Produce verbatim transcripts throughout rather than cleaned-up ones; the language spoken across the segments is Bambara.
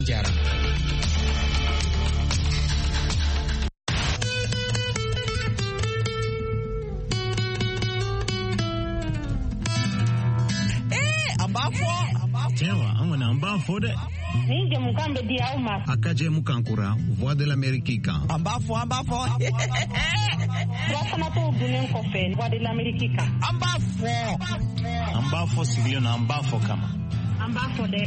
Jara. Tiens, on a un bas faux de. Ninja mukambe di auma. Akaje mukankura, voix de l'Amérique. Amba fo, amba fo. Wasana to dunen ko fe, voix de l'Amérique. Amba fo. Amba fo sigilo na amba fo kama. Amba fo de.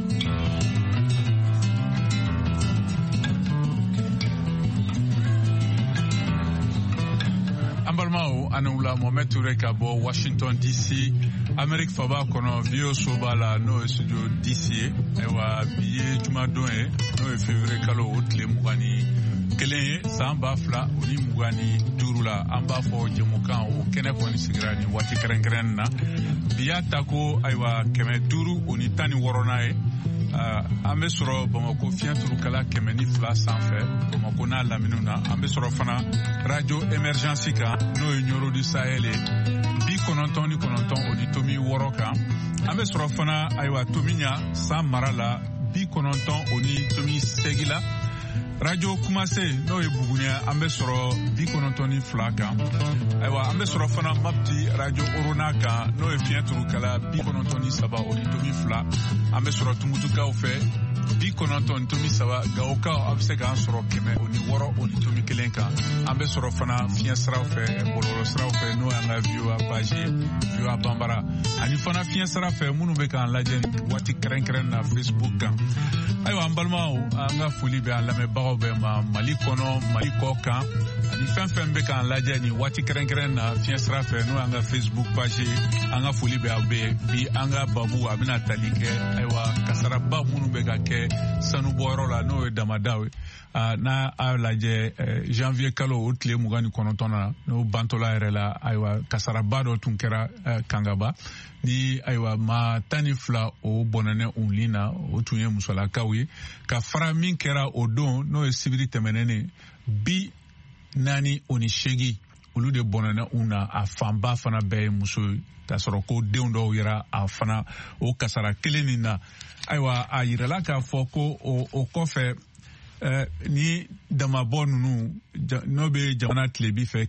Ambalmao anula Mohamed Touré ka bɔ Washington D C Amérique faba kɔnɔ Vio Soba la n'o ye studio D C ewa bi ye jumadon ye n'o ye février kalo o tile mugan ni kelen ye san ba fila o ni mugan ni duuru la an b'a fɔ jɛmukan o kɛnɛ kɔni sigira ni waati kɛrɛnkɛrɛnnen na bi y'a ta ko ayiwa kɛmɛ duuru o ni tan ni wɔɔrɔnan ye Uh, an bɛ sɔrɔ Bamako fiɲɛturukala kɛmɛ ni fila sanfɛ Bamako n'a laminiw na an bɛ sɔrɔ fana radio émergence kan n'o ye Nyoro du Sahel ye bi kɔnɔntɔn ni kɔnɔntɔn o ni tomi wɔɔrɔ kan an bɛ sɔrɔ fana ayiwa Tomiɲa san mara la bi kɔnɔntɔn o ni tomi segi la radio Kumase n'o ye Buguni an bɛ sɔrɔ bi kɔnɔntɔn ni fila kan ayiwa an bɛ sɔrɔ fana Mapti radio Orona kan n'o ye fiɲɛturukala bi kɔnɔntɔn ni saba o ni tomi fila an bɛ sɔrɔ Tumutukaw fɛ bi kɔnɔntɔn ni tomi saba Gawokaw a bɛ se k'an sɔrɔ kɛmɛ o ni wɔɔrɔ o ni tomi kelen kan an bɛ sɔrɔ fana fiɲɛ siraw fɛ bɔlɔlɔ siraw fɛ n'o y'an ka V O A page ye V O A Banbara ani fana fiɲɛ sira fɛ minnu bɛ k'an lajɛ waati kɛrɛnkɛrɛn na Facebook kan ayiwa an balimaw an ka foli bɛ an lamɛnbagaw bɛɛ ma Mali kɔnɔ Mali kɔ kan ani fɛn fɛn bɛ k'an lajɛ ni waati kɛrɛnkɛrɛn na fiɲɛ sira fɛ n'o y'an ka Facebook page ye an ka foli bɛ aw bɛɛ bi an ka babu a bɛna tali kɛ ayiwa kasaraba minnu bɛ ka kɛ sanubɔyɔrɔ la n'o ye damadaw ye n'a a lajɛ janvier kalo o tile mugan ni kɔnɔntɔn na n'o bantɔla yɛrɛ la ayiwa kasaraba dɔ tun kɛra Kangaba ni ayiwa maa tan ni fila o bɔnɛnɛ u ni na o tun ye musolakaw ye ka fara min kɛra o don n'o ye sibiri tɛmɛnɛnen bi naani o ni seegin olu de bɔnɛnɛ u na a fanba fana bɛɛ ye muso ye k'a sɔrɔ ko denw dɔw yɛrɛ a fana o kasara kelen nin na ayiwa a yirala k'a fɔ ko o, o kɔfɛ eh, ni damabɔ ninnu n'o bɛ jamana tilebi fɛ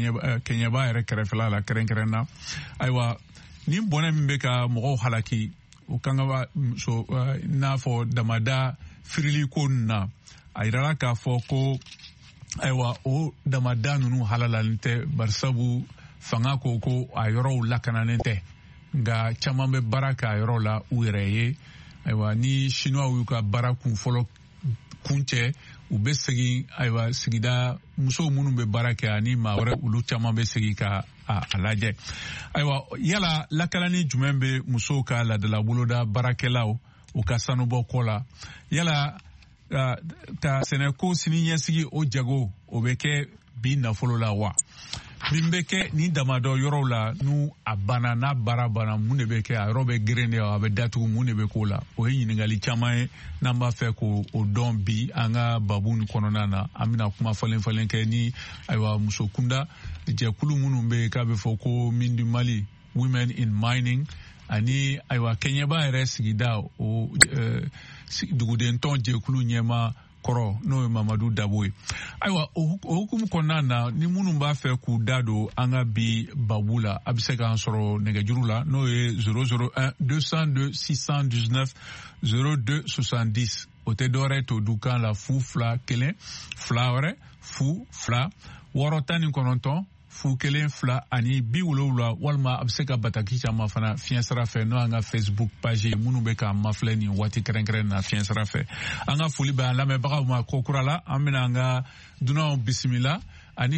kɛɲɛba yɛrɛ kɛrɛfɛla la kɛrɛnkɛrɛn na ayiwa ni bɔnɛ min bɛ ka mɔgɔw halaki o kan ka so uh, n'a fɔ damada firili ko ninnu na a yirala k'a fɔ ko ayiwa o damada ninnu halalalen tɛ barisabu fanga ko ko a yɔrɔw lakananen tɛ nka caman bɛ baara kɛ a yɔrɔ la u yɛrɛ ye ayiwa ni Chinois y'u ka baara kun fɔlɔ kun cɛ u bɛ segin ayiwa sigida musow minnu bɛ baara kɛ ani maa wɛrɛ olu caman bɛ segin ka a, a lajɛ ayiwa yala lakalani jumɛn bɛ musow ka ladala boloda baarakɛlaw u ka sanubɔ kɔ la yala uh, ka sɛnɛko sini ɲɛsigi o jago o bɛ kɛ bi nafolo la wa min bɛ kɛ ni damadɔ yɔrɔw la n'u a banna n'a baara banna mun de bɛ kɛ a yɔrɔ bɛ geren de a bɛ datugu mun de bɛ k'o la o ye ɲininkali caman ye n'an b'a fɛ k'o o dɔn bi an ka babu ni kɔnɔna na an bɛna kuma falen falen kɛ ni ayiwa muso kunda jɛkulu minnu bɛ yen k'a bɛ fɔ ko Mindu Mali Women in Mining ani ayiwa kɛɲɛba yɛrɛ sigida o uh, dugudentɔn jɛkulu ɲɛma kɔrɔ n'o ye Mamadu Dabo ye ayiwa o hukumu kɔnɔna na ni minnu b'a fɛ k'u da don an ka bi babu la a bɛ se k'an sɔrɔ nɛgɛjuru la n'o ye zéro zéro un deux cent deux six cent dix-neuf zéro deux soixante-dix o tɛ dɔwɛrɛ to du kan la fu fila kelen fila wɛrɛ fu fila wɔɔrɔ tan ni kɔnɔntɔn fu kelen fila ani bi wolowula walima a bɛ se ka bataki caman fana fiɲɛ sira fɛ n'o y'an ka Facebook page ye minnu bɛ k'an mafilɛ nin waati kɛrɛnkɛrɛn na fiɲɛ sira fɛ an ka foli bɛ an lamɛnbagaw ma ko kura la an bɛna an ka dunanw bisimila ani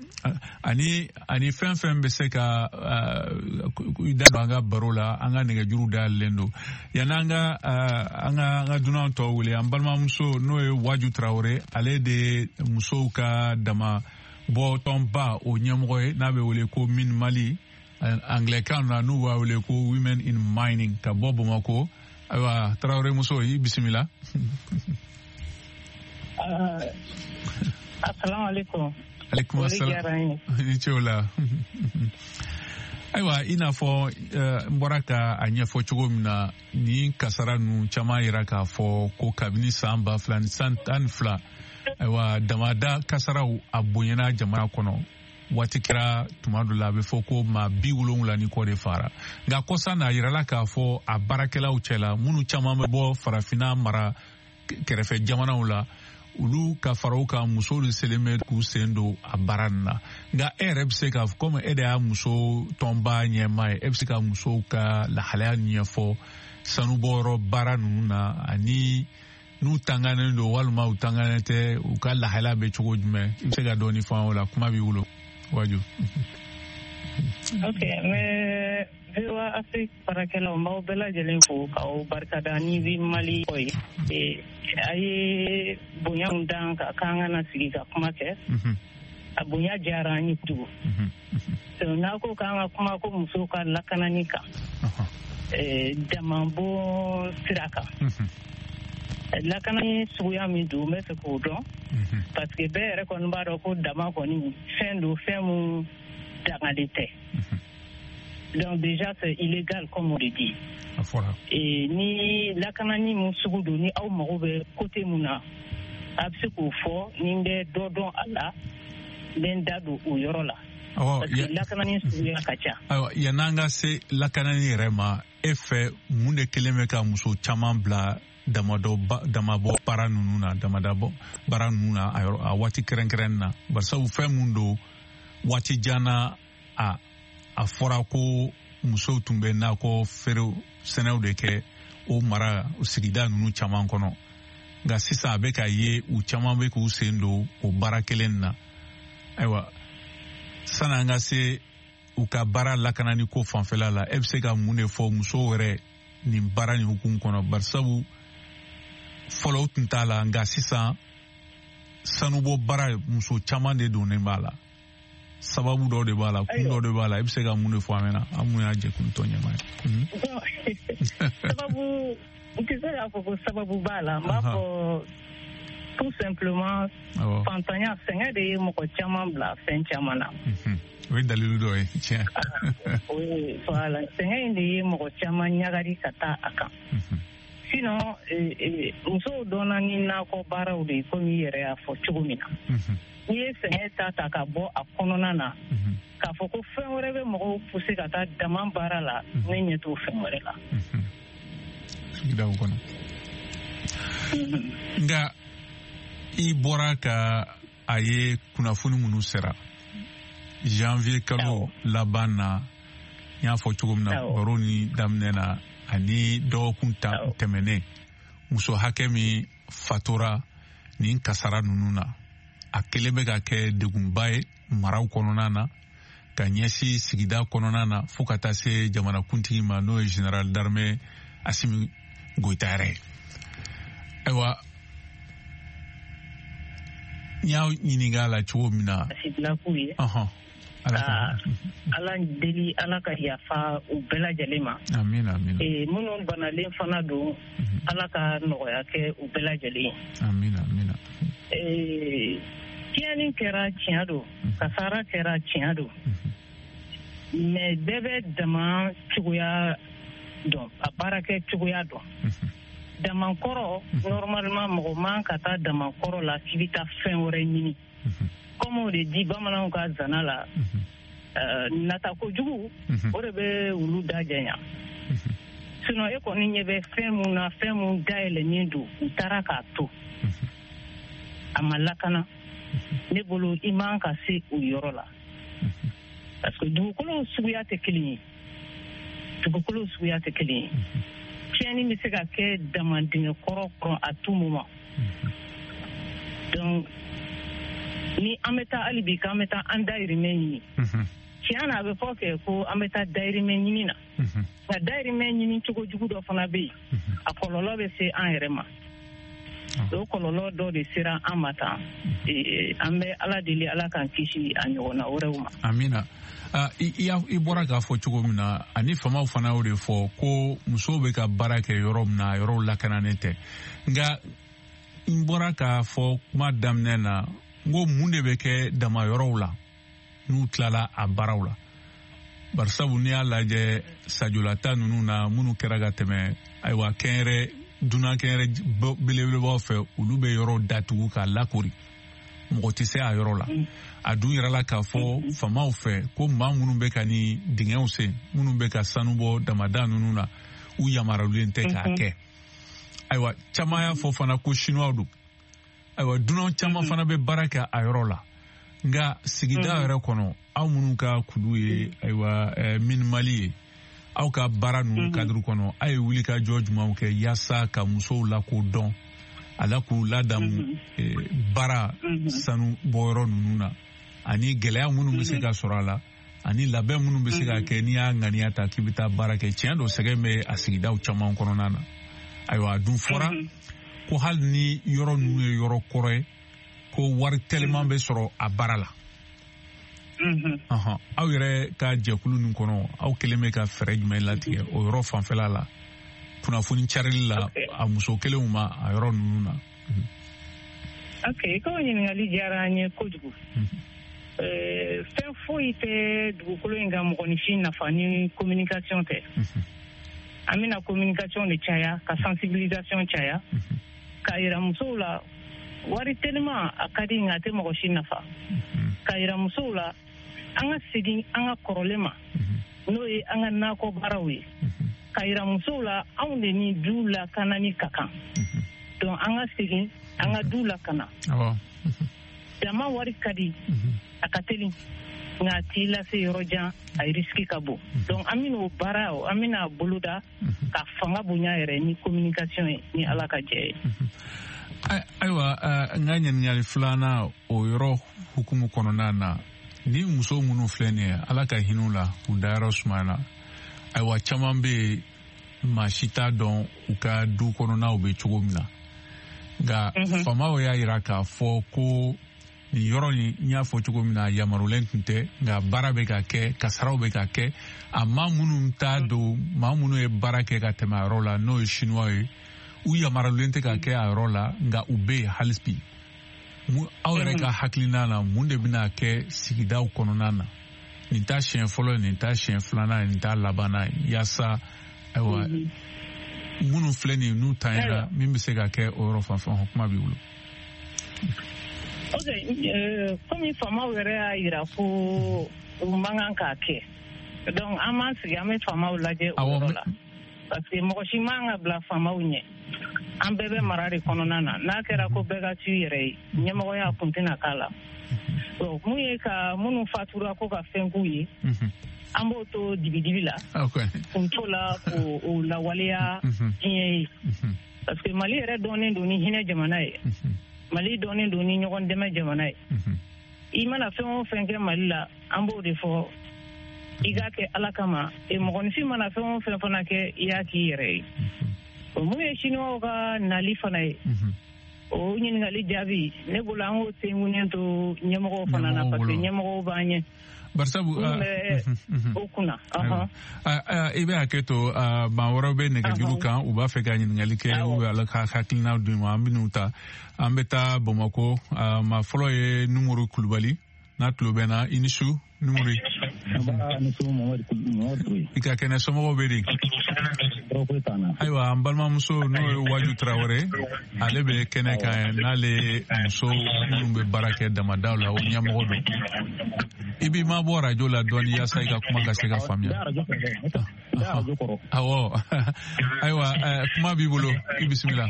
ani ani fɛn fɛn bɛ se ka da don an ka baro la an ka nɛgɛjuru dayɛlɛlen don yanni an ka an ka an ka dunanw tɔw wele an balimamuso n'o ye Waju Tarawele ale de ye musow ka dama bɔ tɔnba o ɲɛmɔgɔ ye n'a bɛ wele ko Min Mali anglɛkan na n'u b'a wele ko Women in Mining ka bɔ Bamako ayiwa Tarawele muso i bisimila. Assalamu alaikum. Alaikum assalam. Ni ce o la. Aiwa ina fɔ n bɔra ka a ɲɛfɔ cogo min na ni kasara nu caman yira k'a fɔ ko kabini san ba fila ni san tan ni fila aiwa damada kasaraw a bonyana jamana kɔnɔ waati kɛra tuma dɔ la a bɛ fɔ ko maa bi wolonwula ni kɔ de fara nka kɔsa n'a yirala k'a fɔ a baarakɛlaw cɛla minnu caman bɛ bɔ farafinna mara kɛrɛfɛ jamanaw la olu ka faraw ka musow de selen bɛ k'u sen don a baara nin na nka e yɛrɛ bɛ se ka komi e de y'a muso tɔnba ɲɛmaa ye e bɛ se ka musow ka lahalaya ɲɛfɔ sanubɔyɔrɔ baara ninnu na ani n'u tanganen don walima u tanganen tɛ u ka lahalaya bɛ cogo jumɛn i bɛ se ka dɔɔni fɔ an o la kuma b'i bolo waju. Ok, mais Vewa Afrique baarakɛlaw n b'aw bɛɛ lajɛlen fo k'aw barikada ni bi Mali ko ye a ye bonya min dan ka k'an ka na sigi ka kuma kɛ a bonya diyara an ye tugun n'a ko k'an ka kuma ko musow ka lakanani kan damabɔ sira kan lakanani suguya min don n bɛ fɛ k'o dɔn parce que bɛɛ yɛrɛ kɔni b'a dɔn ko dama kɔni fɛn don fɛn mun dangalen tɛ. Donc déjà c'est illégal comme on le dit. Et ni lakanani mun sugu don ni aw mago bɛ côté mun na a bɛ se k'o fɔ ni n bɛ dɔ dɔn a la n bɛ n da don o yɔrɔ la. Parce que lakanani suguya ka ca. Ayiwa yan'an ka se lakanani yɛrɛ ma e fɛ mun de kelen bɛ ka muso caman bila damadɔ damabɔ baara ninnu na damadabɔ baara ninnu na a waati kɛrɛnkɛrɛnnen na barisabu fɛn mun don waati jan na a a fɔra ko musow tun bɛ nakɔ feerew sɛnɛw de kɛ o mara sigida ninnu caman kɔnɔ nka sisan a bɛ ka ye u caman bɛ k'u sen don o baara kelen na ayiwa sanni an ka se u ka baara lakanani ko fanfɛla la e bɛ se ka mun de fɔ musow yɛrɛ nin baara nin hukumu kɔnɔ barisabu fɔlɔ u tun t'a la nka sisan sanubɔ baara muso caman de donnen b'a la sababu dɔ de b'a la kun dɔ de b'a la i bɛ se ka mun de fɔ an ɲɛna an mun y'a jɛkulu tɔ ɲɛmaa ye. Sababu n tɛ se k'a fɔ ko sababu b'a la n b'a fɔ tout simplement fantanya sɛgɛn de ye mɔgɔ caman bila fɛn caman na. O ye dalilu dɔ ye tiɲɛ. Oui voilà sɛgɛn in de ye mɔgɔ caman ɲagari ka taa a kan. Sinon musow dɔnna ni nakɔ baaraw de ye komi i yɛrɛ y'a fɔ cogo min na. N'i ye sɛgɛn ta ta ka bɔ a kɔnɔna na k'a fɔ ko fɛn wɛrɛ bɛ mɔgɔw pousser ka taa dama baara la ne ɲɛ t'o fɛn wɛrɛ la. Sigidaw kɔnɔ. Nka i bɔra ka a ye kunnafoni minnu sera janvier kalo laban na n y'a fɔ cogo min na baro ni daminɛ na ani dɔgɔkun tɛmɛnen muso hakɛ min fatura nin kasara ninnu na a kelen bɛ ka kɛ degunba ye maraw kɔnɔna na ka ɲɛsin sigida kɔnɔna na fo ka taa se jamanakuntigi ma n'o ye général d'armée Asimi Goita yɛrɛ ye. Ayiwa n y'a ɲininka a la cogo min na. Asidilaku ye. Ala deli ala ka yafa u bɛɛ lajɛlen ma. Amina amina. Ee minnu banalen fana don ala ka nɔgɔya kɛ u bɛɛ lajɛlen ye. Amina amina. Ee tiɲɛni kɛra tiɲɛ don kasara kɛra tiɲɛ don mais bɛɛ bɛ dama cogoya dɔn a baarakɛ cogoya dɔn. Damakɔrɔ normalement mɔgɔ man ka taa damakɔrɔ la k'i bɛ taa fɛn wɛrɛ ɲini. Comme on le dit bamananw ka zana la nata kojugu o de bɛ olu da janya. Sinon e kɔni ɲɛ bɛ fɛn mun na fɛn mun dayɛlɛnnen don u taara k'a to a ma lakana ne bolo i man ka se o yɔrɔ la parce que dugukolo suguya tɛ kelen ye dugukolo suguya tɛ kelen ye tiɲɛni bɛ se ka kɛ damandingɛ kɔrɔ kɔrɔ à tout moment donc ni an bɛ taa hali bi k'an bɛ taa an dayirimɛ ɲini tiɲɛ na a bɛ fɔ kɛ ko an bɛ taa dayirimɛ ɲini na nka dayirimɛ ɲini cogo jugu dɔ fana bɛ yen a kɔlɔlɔ bɛ se an yɛrɛ ma o kɔlɔlɔ dɔ de sera an ma tan an bɛ ala deli ala k'an kisi a ɲɔgɔnna wɛrɛw ma. Amina i bɔra k'a fɔ cogo min na ani famaw fana y'o de fɔ ko musow bɛ ka baara kɛ yɔrɔ min na yɔrɔw lakananen tɛ nka n bɔra k'a fɔ kuma daminɛ na n ko mun de bɛ kɛ dama yɔrɔw la n'u tilala a baaraw la barsabu ni y'a lajɛ sajolata ninnu na minnu kɛra ka tɛmɛ ayiwa kɛnyɛrɛ dunan kɛnyɛrɛ belebelebaw fɛ olu bɛ yɔrɔ datugu k'a lakori mɔgɔ tɛ se a yɔrɔ la a dun yɛrɛ la k'a fɔ famaw fɛ ko maa minnu bɛ ka ni dingɛw sen minnu bɛ ka sanu bɔ damada ninnu na u yamaruyalen tɛ k'a kɛ ayiwa caman y'a fɔ fana ko chinois don ayiwa dunan caman fana bɛ baara kɛ a yɔrɔ la nka sigida yɛrɛ kɔnɔ aw minnu ka kulu ye ayiwa minimali ye aw ka baara ninnu kadiri kɔnɔ aw ye wuli ka jɔ jumanw kɛ yaasa ka musow lakodɔn ala k'u ladamu baara sanu bɔyɔrɔ ninnu na ani gɛlɛya minnu bɛ se ka sɔrɔ a la ani labɛn minnu bɛ se ka kɛ n'i y'a ŋaniya ta k'i bɛ taa baara kɛ tiɲɛ don sɛgɛn bɛ a sigidaw caman kɔnɔna na ayiwa a dun fɔra ko hali ni yɔrɔ ninnu ye yɔrɔ kɔrɔ ye ko wari tɛliman bɛ sɔrɔ a baara la aw yɛrɛ ka jɛkulu nin kɔnɔ aw kelen bɛ ka fɛɛrɛ jumɛn latigɛ o yɔrɔ fanfɛla la kunnafoni carili la a muso kelenw ma a yɔrɔ ninnu na. ok ko ɲininkali diyara an ye kojugu fɛn foyi tɛ dugukolo in ka mɔgɔninfin nafa ni communication tɛ an bɛna communication de caya ka sensibilisation caya ka yira musow la wari teliman a ka di nka a tɛ mɔgɔ si nafa ka yira musow la an ka segin an ka kɔrɔlen ma n'o ye an ka nakɔ baaraw ye ka yira musow la anw de ni du lakanani ka kan donc an ka segin an ka du lakana jama wari ka di a ka teli nka a t'i lase yɔrɔ jan a risque ka bon donc an bɛna o baara an bɛna boloda ka fanga bonya yɛrɛ ni communication ye ni ala ka jɛ ye. ayiwa n ka ɲininkali filanan o yɔrɔ hukumu kɔnɔna na ni muso minnu filɛ nin ye ala ka hinɛ u la u dayɔrɔ sumayana ayiwa caman bɛ yen maa si t'a dɔn u ka du kɔnɔnaw bɛ cogo min na nka famaw y'a jira k'a fɔ ko nin yɔrɔ nin n y'a fɔ cogo min na yamaruyalen tun tɛ nka baara bɛ ka kɛ kasaraw bɛ ka kɛ a maa minnu t'a don maa minnu ye baara kɛ ka tɛmɛ a yɔrɔ la n'o ye chinois ye u yamaruyalen tɛ ka kɛ a yɔrɔ la nka u bɛ yen hali bi aw yɛrɛ ka hakilina na mun de bɛna kɛ sigidaw kɔnɔna na nin t'a siɲɛ fɔlɔ nin t'a siɲɛ filanan nin t'a labanna yaasa ayiwa minnu filɛ nin n'u tanyara min bɛ se ka kɛ o yɔrɔ fan fɛ kuma b'i bolo. ok komi famaw yɛrɛ y'a jira ko u man kan k'a kɛ donc an b'an sigi an bɛ famaw lajɛ o yɔrɔ la parce que mɔgɔ si man ka bila famaw ɲɛ an bɛɛ bɛ mara de kɔnɔna na n'a kɛra ko bɛɛ ka t'u yɛrɛ ye ɲɛmɔgɔya kun tɛna k'a la mun ye ka minnu fatura ko ka fɛn k'u ye an b'o to dibidibi la kun t'o la k'o lawaleya diɲɛ ye parce que mali yɛrɛ dɔnnen don ni hinɛ jamana ye mali dɔnnen don ni ɲɔgɔn dɛmɛ jamana ye i mana fɛn o fɛn kɛ mali la an b'o de fɔ i k'a kɛ ala kama mɔgɔninfin mana fɛn o fɛn fana kɛ i y'a k'i yɛrɛ ye mun ye chinois ka nali fana ye o ɲininkali jaabi ne bolo an k'o tenkunnen to ɲɛmɔgɔw fana na parce que ɲɛmɔgɔw b'an ɲɛ barisabu o kunna i bɛ hakɛ to maa wɛrɛw bɛ nɛgɛjuru kan u b'a fɛ ka ɲininkali kɛ u bɛ ala ka hakilinaw d'u ma an bɛ n'u ta an bɛ taa Bamako maa fɔlɔ ye Numuru Kulubali n'a tulo bɛ na i ni su Numuru i ka kɛnɛ somɔgɔw bɛ di ayiwa an balimamuso n'o ye Waju Tarawele ale bɛ kɛnɛ kan n'ale muso minnu bɛ baara kɛ damadaw la o ɲɛmɔgɔ don i b'i ma bɔ arajo la dɔɔni yaasa i ka kuma ka se ka faamuya awɔ ayiwa kuma b'i bolo i bisimila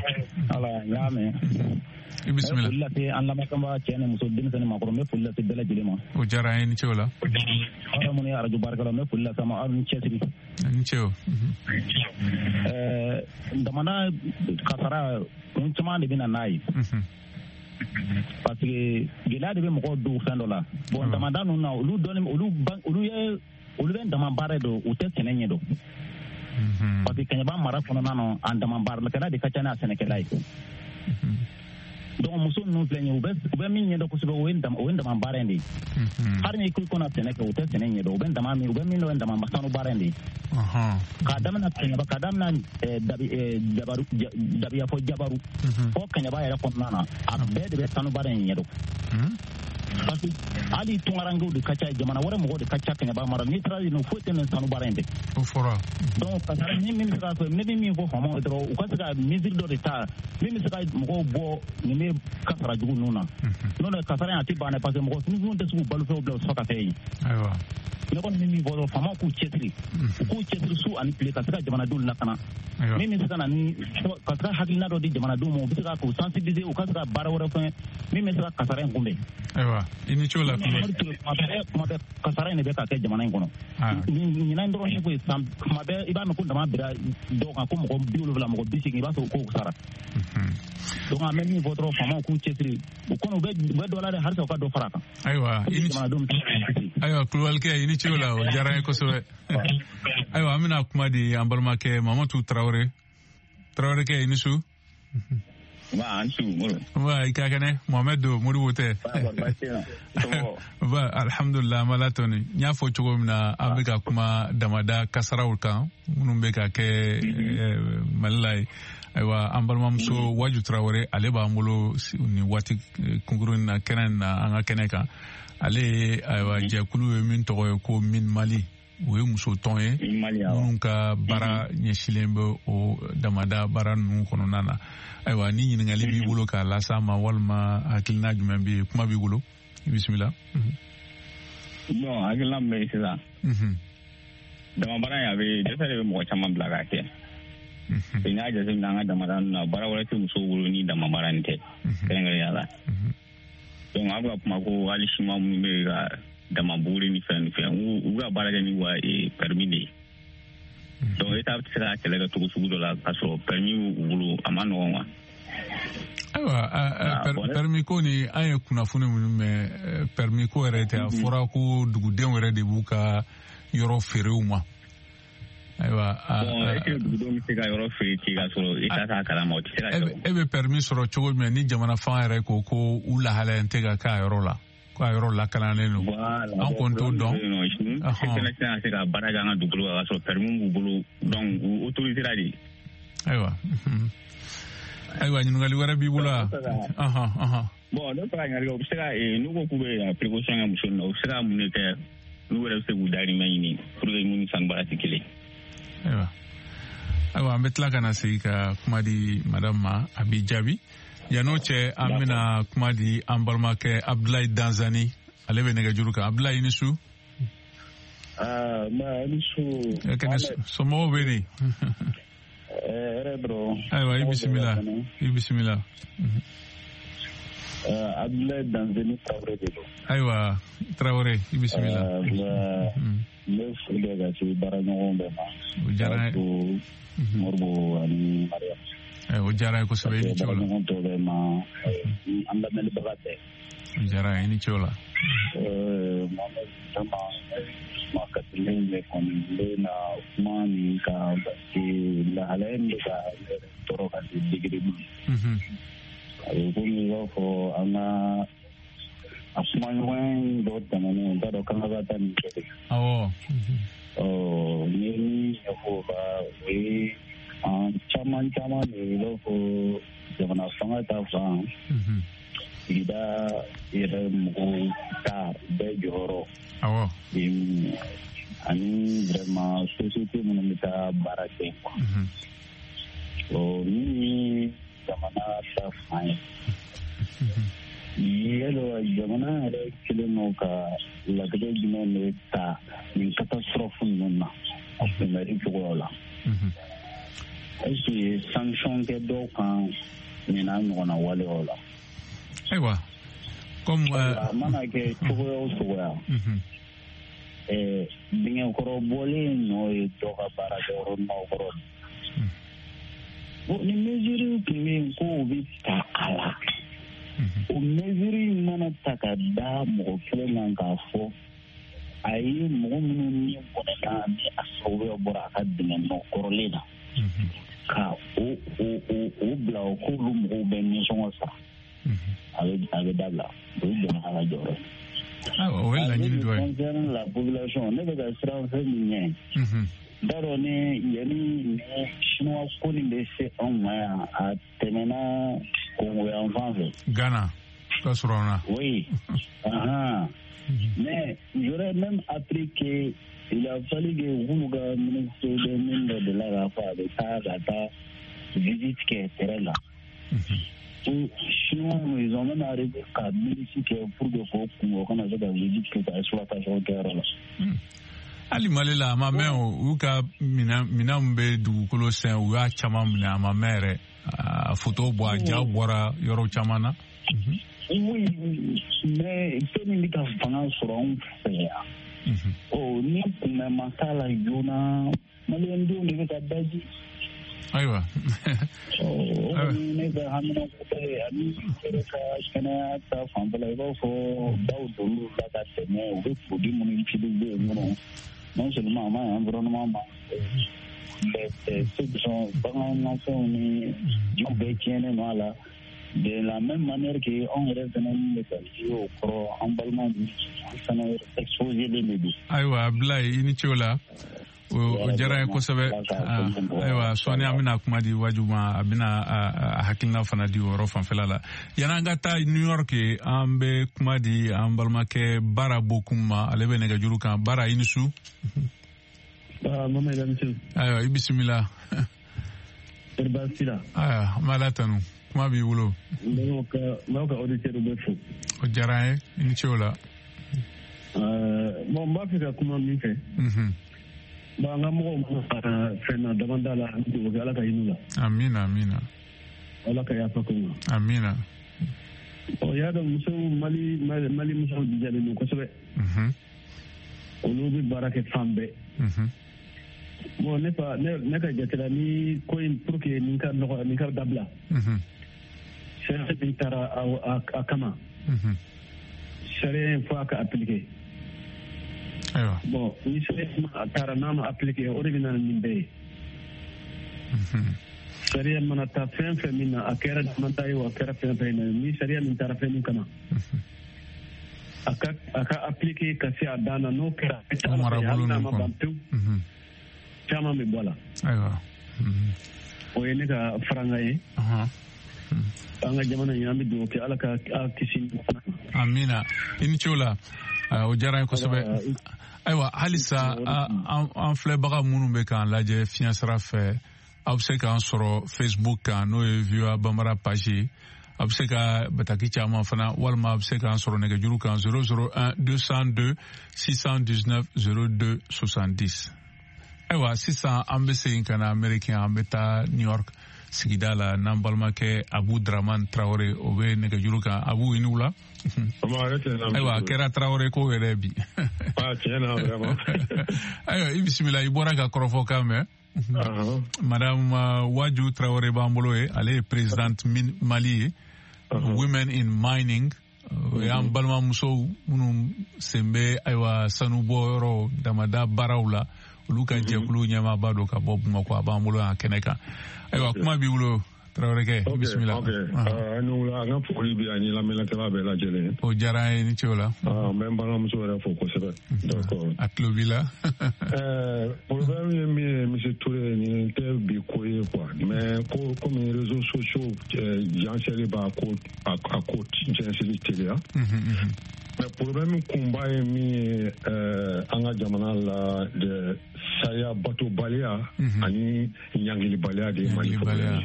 i bisimila an lamɛnbaa cɛ ni muso denmisɛnnin maakɔrɔ n bɛ foli lase bɛɛ lajɛlen ma o diyara an ye ni ce o la aw minnu ye arajo baarakɛlaw n bɛ foli lase ma aw ni cɛsiri ni ce o damana kasara kun caman de bɛ na n'a ye parce que gɛlɛya de bɛ mɔgɔw don fɛn dɔ la bon damada ninnu na olu dɔnni olu olu ye olu bɛ dama baara don u tɛ sɛnɛ ɲɛ dɔn parce que Kaɲaba mara kɔnɔna na a dama baarakɛla de ka ca n'a sɛnɛkɛla ye donc muso ninnu filɛ nin ye u bɛ u bɛ min ɲɛdɔn kosɛbɛ o ye dama o ye dama baara in de ye hali ni ko kɔnɔ sɛnɛ kɛ u tɛ sɛnɛ ɲɛdɔn u bɛ dama min u bɛ min dɔn dama sanu baara in de ye k'a daminɛ Kaɲaba k'a daminɛ dabi dabaru dabiya fɔ jabaru fɔ Kaɲaba yɛrɛ kɔnɔna na a bɛɛ de bɛ sanu baara in ɲɛdɔn parce que ali tungarango de kacha jamana wara mo de kacha kenya ba mara ni tra no fote ne sanu barende o fora donc kasara ni min sera so ne mi fo famo dro o kasara misir do de ta min sera mo bo ni me kasara jugu nuna no no kasara ati bana parce que mo ni mo de su balu fo blo so ka tay aywa ne ko ni mi bo famo ku chetri ku chetri su an pile kasara jamana dul nakana min sera ni kasara hakilina do di jamana dul mo bisa ko sensibiliser o kasara bara wara fa min sera kasara ngumbe aywa ini chola kuma bɛ kasara in de bɛ ka kɛ jamana in kɔnɔ ɲinan dɔrɔn ne ko ye san kuma bɛ i b'a mɛn ko dama bira dɔw kan ko mɔgɔ bi wolonwula mɔgɔ bi seegin i b'a sɔrɔ ko sara donc an bɛ min fɔ dɔrɔn faamaw k'u cɛsiri u kɔni u bɛ dɔ la dɛ halisa u ka dɔ fara a kan ayiwa ayiwa Kulubali i ni ce o la o diyara n ye kosɛbɛ ayiwa an bɛna kuma di an balimakɛ Mamadu Tarawele Tarawele kɛ i ni su ba an su muru ba i ka kɛnɛ Mohamed Modibo tɛ ba alhamdulillah malatoni n y'a fɔ cogo min na an bɛ ka kuma damada kasaraw kan minnu bɛ ka kɛ Mali la ye ayiwa an balimamuso Waju Tarawele ale b'an bolo nin waati kunkurun na kɛnɛ na an ka kɛnɛ kan ale ye ayiwa jɛkulu ye min tɔgɔ ye ko Min Mali o ye muso tɔn ye minnu ka baara ɲɛsilen bɛ o damada baara ninnu kɔnɔna na ayiwa ni ɲininkali b'i bolo k'a lasa ma walima hakilina jumɛn bɛ yen kuma b'i bolo i bisimila. bon hakilina min bɛ yen sisan damabara in a bɛ dɛsɛ de bɛ mɔgɔ caman bila k'a kɛ n y'a jateminɛ an ka damada ninnu na baara wɛrɛ tɛ musow bolo ni damabara in tɛ kɛrɛnkɛrɛnnenya la donc an bɛ ka kuma ko hali siman minnu bɛ yen ka damabuguri ni fɛn ni fɛn u ka baara kɛ ni wa permis de ye donc état bɛ se ka kɛlɛ kɛ cogo sugu dɔ la k'a sɔrɔ permis u bolo a ma nɔgɔn wa. ayiwa permis ko ni an ye kunnafoni minnu mɛn permis ko yɛrɛ tɛ a fɔra ko dugudenw yɛrɛ de b'u ka yɔrɔ feerew ma. ayiwa bon est-ce que dugudenw bɛ se ka yɔrɔ feere ten k'a sɔrɔ état t'a kalama o tɛ se ka kɛ. e bɛ permis sɔrɔ cogo min ni jamana fan yɛrɛ ko ko u lahalaya tɛ ka k'a yɔrɔ la. ko a yɔrɔ lakananen don an kɔni t'o dɔn fɛnɛ tɛna se ka baara kɛ an ka dugukolo kan k'a sɔrɔ permis b'u bolo donc u autorisera de. ayiwa ayiwa ɲininkali wɛrɛ b'i bolo wa. bon ne bɛ fɛ ka ɲininkali kɛ u bɛ se ka n'u ko k'u bɛ précaution kɛ muso ninnu na u bɛ se ka mun de kɛ n'u yɛrɛ bɛ se k'u dahirimɛ ɲini pour que mun ni sanubara tɛ kelen. ayiwa ayiwa an bɛ tila ka na segin ka kuma di madame ma a b'i jaabi. Yan'o cɛ an bɛna kuma di an balimakɛ Abdulayi Danzani ale bɛ nɛgɛjuru kan Abdulayi i ni su. aa i ni su. somɔgɔw bɛ di. hɛrɛ dɔrɔn. ayiwa i bisimila i bisimila. Abdulayi Danzani Tarawele de don. ayiwa Tarawele i bisimila. n bɛ foli kɛ ka se baaraɲɔgɔnw bɛɛ ma. o diyara n ye. Moribo ani Mariam. o diyara ye kosɛbɛ i ni ce o la. baaraɲɔgɔn tɔw bɛ ma an lamɛnnibaga bɛɛ. o diyara ye i ni ce o la. Mohamed sama ma kasilen bɛ kɔni n bɛ na kuma nin kan parce que lahalaya in bɛ ka tɔɔrɔ ka se degré min. a bɛ komi i b'a fɔ an ka a kumaɲɔgɔn dɔ tɛmɛnen n t'a dɔn k'an ka taa nin kɛ de. awɔ. n ye min ɲɛfɔ o kan o ye an caman caman de i b'a fɔ jamana fanga ta fan sigida yɛrɛ mɔgɔw ta bɛɛ jɔyɔrɔ ani vraiment société minnu bɛ taa baara kɛ ɔ min ye jamana ta fan ye yalɔ jamana yɛrɛ kelen don ka latigɛ jumɛn de ta nin catastrophe ninnu na a kunbɛnni cogoya la. est-ce que sanction kɛ dɔw kan nin n'a ɲɔgɔnna waleyaw la. ayiwa comme a mana kɛ cogoya o cogoya dingɛkɔrɔ bɔlen nɔ ye dɔ ka baarakɛyɔrɔ nɔ kɔrɔ ni mesure tun bɛ yen ko o bɛ ta a la o mesure mana ta ka da mɔgɔ kelen kan k'a fɔ a ye mɔgɔ minnu ni bɔnɛna ni a sababuya bɔra a ka dingɛ nɔ kɔrɔlen na ka o o o bila o k'olu mɔgɔw bɛ nisɔngɔ sara a bɛ a bɛ dabila o ye jamana ka jɔyɔrɔ ye. o ye laɲini dɔ ye. concernant la population ne bɛ ka siran fɛn min ɲɛ n t'a dɔn ni yanni ni chinois ko nin bɛ se anw ma yan a tɛmɛna Kongo yan fan fɛ. Ghana. Oui. Ah, mais j'aurais même appris qu'il a fallu que vous, le ministre des Mines de la Rafa, de Tagata, visite qui est là. Sinon, ils ont même arrivé à modifier pour que vous qu'on a fait des visites qui sont exploitation de terre là. Ali Malela, ma mère, ou ka mina mina mbe du kolosen ou a chama mina ma mère a photo boa ja bora yoro chamana. Oui, mais c'est une limite à faire sur un faire. Oh, ni pour me manquer la journée, mais les deux ne veulent pas d'aide. Aywa. Oh, ne veut pas amener côté ami, c'est que je n'ai pas fait un peu pour d'aujourd'hui la date mais au bout pour dire mon utilité non non seulement ma environnement les ceux qui sont dans l'enfant ni du bétien là de la même manière qu'on reste dans les pays au pro emballement du exposer les médias. Aywa Blay initiola o jara ko sabe aywa soni amina kuma di wajuma abina hakilna fana di woro fan felala yana ngata New York ambe kuma di ambalma ke bara bokuma alebe ne gajuru kan bara inisu ah mama ila mitu aywa bismillah erbasila ah malatanu kuma bi wulo mawka mawka auditeur be fo o jara initiola euh bon ba fi kuma mi fe mhm ba nga mo fena damanda la ndio ala ka yinula amina amina ala ka ya pako amina o ya da muso mali mali muso dijale no ko sobe mhm olu bi barake fambe mhm mo ne pa ne ka jatela ni ko in pour que ni ka no ni ka dabla mhm c'est bi tara a kama mhm sere fa ka appliquer. Aywa. Bon, ni sere ma tara nama appliquer original min be. Mhm. Sere mana ta fen fen min a kera man tayi wa kera fen fen ni sere min tara fen kana. Mhm. Aka aka appliquer kasi adana no kera. Mara bulu no ko. Mhm. Chama me bola. Aywa. Mhm. O yene ka franga yi. Aha. Anga jamana yambi do ke alaka akisi. Amina. Inchola o jara ko sobe. Aywa halisa en fleur baga munu be kan laje fiansara fe abseka en soro Facebook kan no view bamara page abseka bataki chama fana walma abseka en soro nega juru kan zéro zéro un deux zéro deux six un neuf zéro deux sept zéro. Aywa sisa ambese kana American ambeta New York sigidala nambalma ke Abu Draman Traoré obe nega juru kan Abu inula. Aywa kera Traoré ko elebi. Ah tiena vraiment. Aywa bismillah ibora ka korofo kame. Madame Waju Traoré Bamboloe, elle est présidente Mali Women in Mining. Yam balma muso munum sembe aywa sanubo ro damada barawla luka jekulu nyama bado ka bob ngoko abambulo akeneka. Aywa kuma biwulo Traoré ke bismillah. OK. Ah nous la nga fukuli bi ani la melaka be la jele. O jara ni chola. Ah même bala muso ra foko sebe. D'accord. Atlovila. Euh problème mi monsieur Touré ni te bi koye quoi. Mais ko comme les réseaux sociaux Jean Chéri ba ko à côté Jean Chéri télé. Mhm. Mais problème combat mi euh anga jamana la de saya bato balia ani nyangili balia de Mali balia.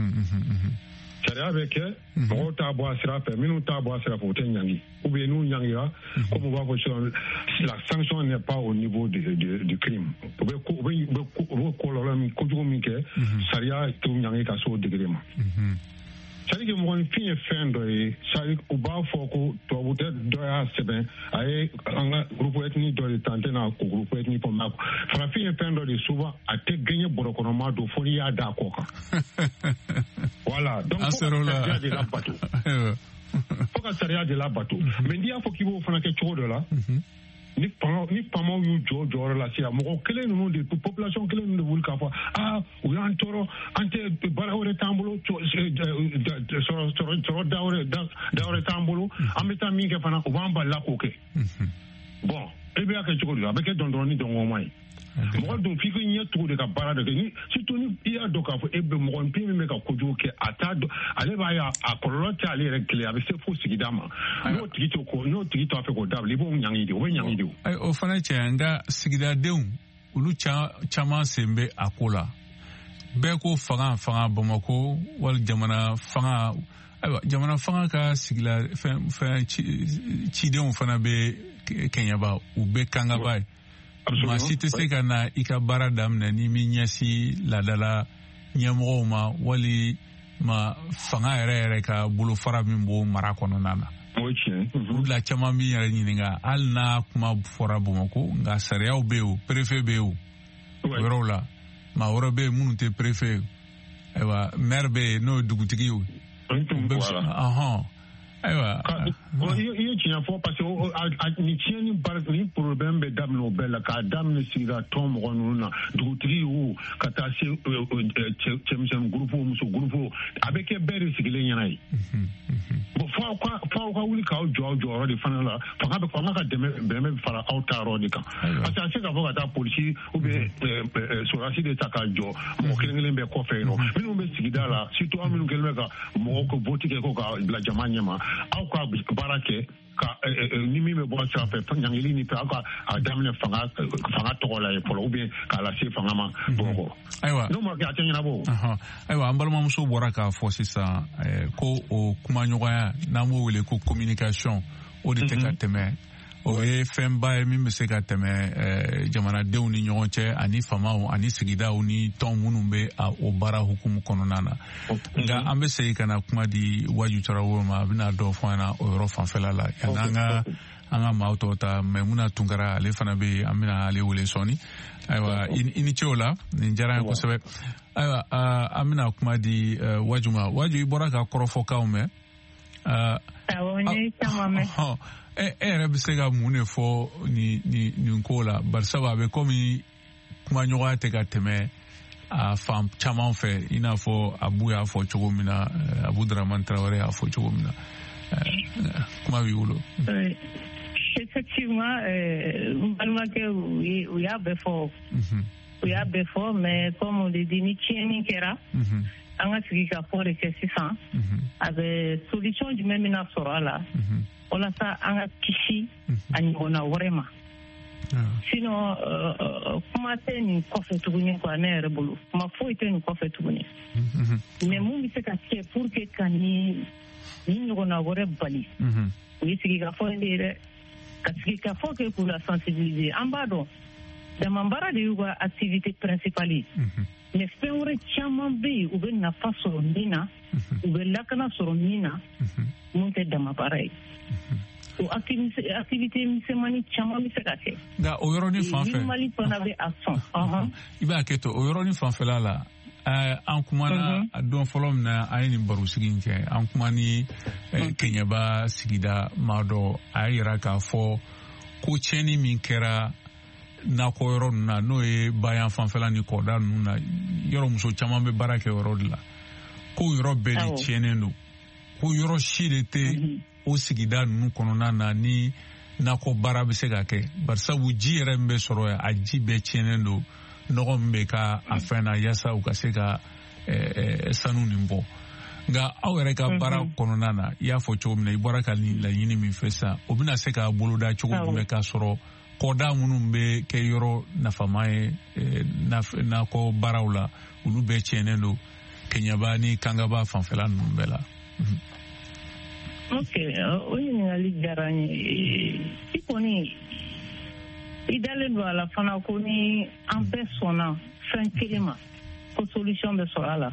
C'est avec on ta bois sera fait mais nous ta bois sera pour nyangi ou bien nous nyangira comme on va voir la sanction n'est pas au niveau du du, du crime. Vous pouvez vous colorami kojomi ke saria tout nyangi ka so degré ma. C'est que mon fille est fin de ça au bas foko to peut doya seben ay anga groupe ethnique de tenter na ko groupe ethnique pour ma fra fille fin de souvent a te gagner borokonoma do folia da koka. Voilà donc il y a de la bateau. Faut que ça de la bateau. Mais dia faut qu'il faut faire quelque chose de là. Ni pas ni pas moi you jo jo la sia mo kele no de population kele no de vulka fa ah o yan toro ante barahore tambulo so so so daure daure tambulo ameta minge fana o bamba la koke bon e bɛ kɛ cogo di a bɛ kɛ dɔndɔrɔn ni dɔngɔma ye mɔgɔ dun f'i ka ɲɛ tugu de ka baara de kɛ ni surtout ni i y'a dɔn k'a fɔ e bɛ mɔgɔ pin min bɛ ka kojugu kɛ a t'a dɔn ale b'a ye a kɔlɔlɔ tɛ ale yɛrɛ kelen a bɛ se fo sigida ma n'o tigi to ko n'o tigi t'a fɛ k'o dabila i b'o ɲangi de o bɛ ɲangi de o. o fana cɛ nka sigidadenw olu caman sen bɛ a ko la bɛɛ ko fanga fanga Bamako wali jamana fanga ayiwa jamana fanga ka sigila fɛn fɛn cidenw fana bɛ Keɲaba u bɛ kangaba ye. maa si tɛ se ka na i ka baara daminɛ ni min ɲɛsi laadala ɲɛmɔgɔw ma wali ma fanga yɛrɛ yɛrɛ ka bolofara min b'o mara kɔnɔna na. o tiɲɛ. u la caman b'i yɛrɛ ɲininka hali n'a kuma fɔra Bamako nka sariyaw bɛ yen o préfet bɛ yen o yɔrɔw la maa wɛrɛ bɛ yen minnu tɛ préfet ayiwa maire bɛ yen n'o ye dugutigi ye o. ɔhɔn ayiwa. i ye tiɲɛ fɔ parce que ni tiɲɛni baara ni problème bɛ daminɛ o bɛɛ la k'a daminɛ sigida tɔn mɔgɔ ninnu na dugutigi wo ka taa se cɛmisɛnnin groupe muso groupe a bɛ kɛ bɛɛ de sigilen ɲɛna ye. bon f'aw ka f'aw ka wuli k'aw jɔ aw jɔyɔrɔ de fana la fanga bɛ fanga ka dɛmɛ dɛmɛ bɛ fara aw ta yɔrɔ de kan parce que a se k'a fɔ ka taa polisi ou bien sɔrɔdasi de ta ka jɔ mɔgɔ kelen kelen bɛ kɔfɛ yen nɔ minnu bɛ sigida la surtout aw minnu kɛlen bɛ ka mɔgɔw ka vote kɛ ko ka bila jama ɲɛma aw ka baara kɛ ka ni min bɛ bɔ sira fɛ ɲangili ni fɛ aw ka a daminɛ fanga fanga tɔgɔ la ye fɔlɔ ou bien k'a lase fanga ma Bamakɔ. ayiwa n'o ma kɛ a tɛ ɲɛnabɔ. ayiwa an balimamuso bɔra k'a fɔ sisan ko o kumaɲɔgɔnya n'an b'o wele ko communication o de tɛ ka tɛmɛ o ye fɛnba ye min bɛ se ka tɛmɛ jamanadenw ni ɲɔgɔn cɛ ani famaw ani sigidaw ni tɔn minnu bɛ o baara hukumu kɔnɔna na nka an bɛ segin ka na kuma di Waju Tarawele ma a bɛna dɔ fɔ an na o yɔrɔ fanfɛla la yanni an ka an ka maaw tɔw ta Maimuna Tunkara ale fana bɛ yen an bɛna ale wele sɔɔni ayiwa i ni ce o la nin diyara n ye kosɛbɛ ayiwa an bɛna kuma di Waju ma Waju i bɔra ka kɔrɔfɔkanw mɛn. awɔ n ye caman mɛn. e yɛrɛ bɛ se ka mun de fɔ nin ko la barisabu a bɛ komi kumaɲɔgɔnya tɛ ka tɛmɛ a fan caman fɛ i n'a fɔ Abu y'a fɔ cogo min na Abu Dramane Traoré y'a fɔ cogo min na kuma b'i bolo. effectivement n balimakɛ u y'a bɛɛ fɔ u y'a bɛɛ fɔ mais comme on le dit ni tiɲɛni kɛra an ka sigi ka fɔ de kɛ sisan a bɛ solution jumɛn bɛna sɔrɔ a la walasa an ka kisi a ɲɔgɔnna wɛrɛ ma sinon kuma tɛ nin kɔfɛ tuguni quoi ne yɛrɛ bolo kuma foyi tɛ nin kɔfɛ tuguni mais mun bɛ se ka kɛ pour que ka ni ni ɲɔgɔnna wɛrɛ bali o ye sigi ka fɔ de ye dɛ ka sigi ka fɔ kɛ pour la sensibiliser an b'a dɔn damabaara de y'u ka activité principale ye mais fɛn wɛrɛ caman bɛ yen u bɛ nafa sɔrɔ min na u bɛ lakana sɔrɔ min na mun tɛ damabaara ye o activité misɛnmani caman bɛ se ka kɛ. nka o yɔrɔnin fan fɛ Mali fana bɛ a sɔn. i b'a kɛ to o yɔrɔnin fanfɛla la an kumana a don fɔlɔ min na an ye nin barosigi in kɛ an kuma ni Keɲaba sigida maa dɔ a y'a yira k'a fɔ ko tiɲɛni min kɛra nakɔ yɔrɔ ninnu na n'o ye bayan fanfɛla ni kɔda ninnu na yɔrɔ muso caman bɛ baara kɛ yɔrɔ de la ko yɔrɔ bɛɛ de tiɲɛnen don ko yɔrɔ si de tɛ o sigida ninnu kɔnɔna na ni nakɔ baara bɛ se ka kɛ barisabu ji yɛrɛ min bɛ sɔrɔ yan a ji bɛɛ tiɲɛnen don nɔgɔ min bɛ ka a fɛn na yaasa u ka se ka sanu nin bɔ nka aw yɛrɛ ka baara kɔnɔna na i y'a fɔ cogo min na i bɔra ka nin laɲini min fɛ sisan o bɛna se ka boloda cogo jumɛn k'a sɔrɔ kɔda minnu bɛ kɛ yɔrɔ nafama ye nakɔ baaraw la olu bɛɛ tiɲɛnen don Keɲaba ni Kangaba fanfɛla ninnu bɛɛ la. ok o ɲininkali diyara n ye i kɔni i dalen don a la fana ko ni an bɛɛ sɔnna fɛn kelen ma ko solution bɛ sɔrɔ a la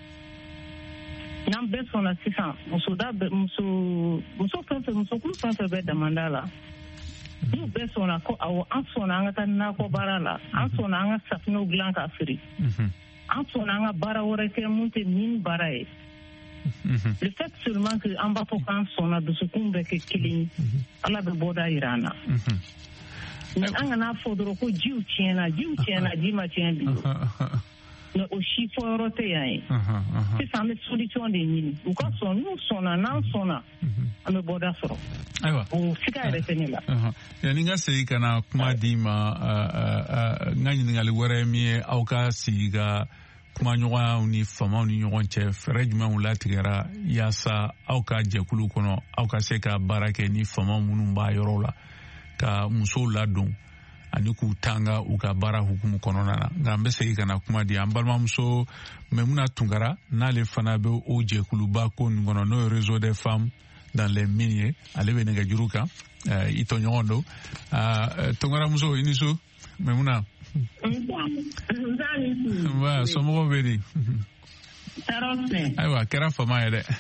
n'an bɛɛ sɔnna sisan muso da muso muso fɛn fɛn musokulu fɛn fɛn bɛ damanda la n'u bɛɛ sɔnna ko awɔ an sɔnna an ka taa nakɔ baara la an sɔnna an ka safinɛw dilan k'a feere an sɔnna an ka baara wɛrɛ kɛ mun tɛ min baara ye le fait seulement que an b'a fɔ k'an sɔnna dusukun bɛ kɛ kelen ye ala bɛ bɔda jira an na mais an kana fɔ dɔrɔn ko jiw tiɲɛna jiw tiɲɛna ji ma tiɲɛ bi mɛ o si fɔ yɔrɔ tɛ yan ye sisan an bɛ solution de ɲini u ka sɔn n'u sɔnna n'an sɔnna an bɛ bɔda sɔrɔ ayiwa o siga yɛrɛ tɛ ne la yanni n ka segin ka na kuma di ma n ka ɲininkali wɛrɛ min ye aw ka sigi ka kumaɲɔgɔnyaw ni famaw ni ɲɔgɔn cɛ fɛɛrɛ jumɛnw latigɛra yaasa aw ka jɛkulu kɔnɔ aw ka se ka baara kɛ ni fama minnu b'a yɔrɔ la ka musow ladon ani k'u tanga u ka baara hukumu kɔnɔna na nka an bɛ segin ka na kuma di an balimamuso Maimuna Tunkara n'ale fana bɛ o jɛkuluba ko nin kɔnɔ n'o ye réseau des femmes dans les mines ye ale bɛ nɛgɛjuru kan i tɔɲɔgɔn don Tunkara muso i ni so Maimuna wa somɔgɔw bɛ di ayiwa kɛra fama ye dɛ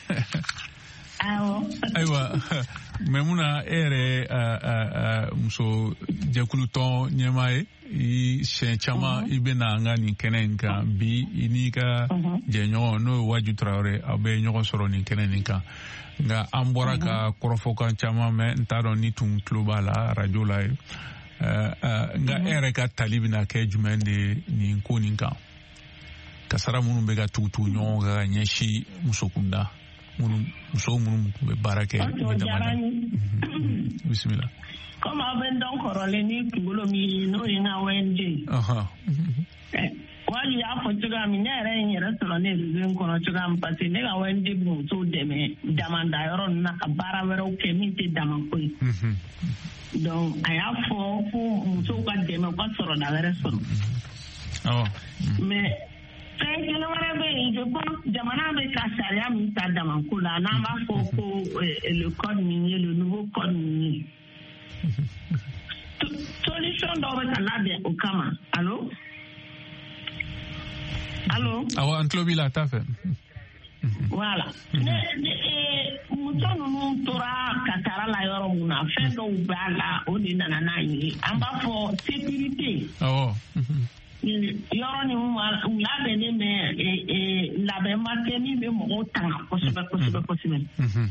ayiwa Maimuna e yɛrɛ muso jɛkulutɔn ɲɛmaa ye i siɲɛ caman i bɛ na an ka nin kɛnɛ in kan bi i n'i ka jɛɲɔgɔn n'o ye Waju Tarawele aw bɛ ɲɔgɔn sɔrɔ nin kɛnɛ nin kan nka an bɔra ka kɔrɔfɔkan caman mɛn n t'a dɔn ni tun tulo b'a la arajo la ye nka e yɛrɛ ka tali bɛna kɛ jumɛn de nin ko nin kan kasara minnu bɛ ka tugutugu ɲɔgɔn kan ka ɲɛsin muso kunda muso minnu bɛ baara kɛ bisimila comme aw bɛ dɔn kɔrɔlen ni kunkolo min n'o ye n ka O N G Waju y'a fɔ cogoya min ne yɛrɛ ye n yɛrɛ sɔrɔ ne réseau in kɔnɔ cogoya min parce que ne ka O N G bɛ musow dɛmɛ damandayɔrɔ ninnu na ka baara wɛrɛw kɛ min tɛ damako ye donc a y'a fɔ ko musow ka dɛmɛ u ka sɔrɔda wɛrɛ sɔrɔ mais fɛn kelen wɛrɛ bɛ yen je pense jamana bɛ ka sariya min ta damako la n'an b'a fɔ ko le code minier le nouveau code minier solution dɔw bɛ ka labɛn o kama allo allo awɔ an tulo b'i la t'a fɛ voilà muso ninnu tora kasara la yɔrɔ mun na fɛn dɔw b'a la o de nana n'a ye an b'a fɔ sécurité awɔ yɔrɔ ni u labɛnnen bɛ labɛnba kɛ min bɛ mɔgɔw tanga kosɛbɛ kosɛbɛ kosɛbɛ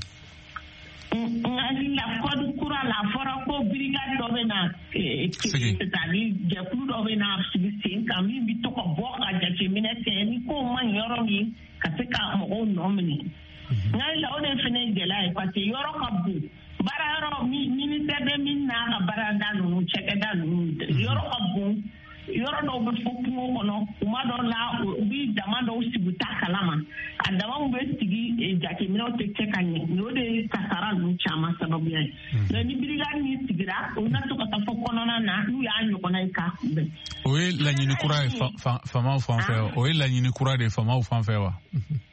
la code kura la fɔra ko brigade dɔ bɛ na c'est-à-dire jɛkulu dɔ bɛ na sigi sen kan min bɛ to ka bɔ ka jateminɛ kɛ ni ko man ɲi yɔrɔ min ka se ka mɔgɔw nɔ minɛ nka o de fana ye gɛlɛya ye parce que yɔrɔ ka bon baara yɔrɔ ministère bɛ min n'a ka baarada ninnu cɛkɛda ninnu yɔrɔ ka bon yɔrɔ dɔw bɛ fɔ kungo kɔnɔ tuma dɔw la u bɛ dama dɔw sigi u t'a kalama a damaw bɛ sigi jateminɛw tɛ kɛ ka ɲɛ o de ye kasara ninnu caman sababuya ye mais ni brigade min sigira o na to ka taa fɔ kɔnɔna na n'u y'a ɲɔgɔnna ye k'a kunbɛn. o ye laɲini kura ye famaw fan fɛ o ye laɲini kura de ye famaw fan fɛ wa.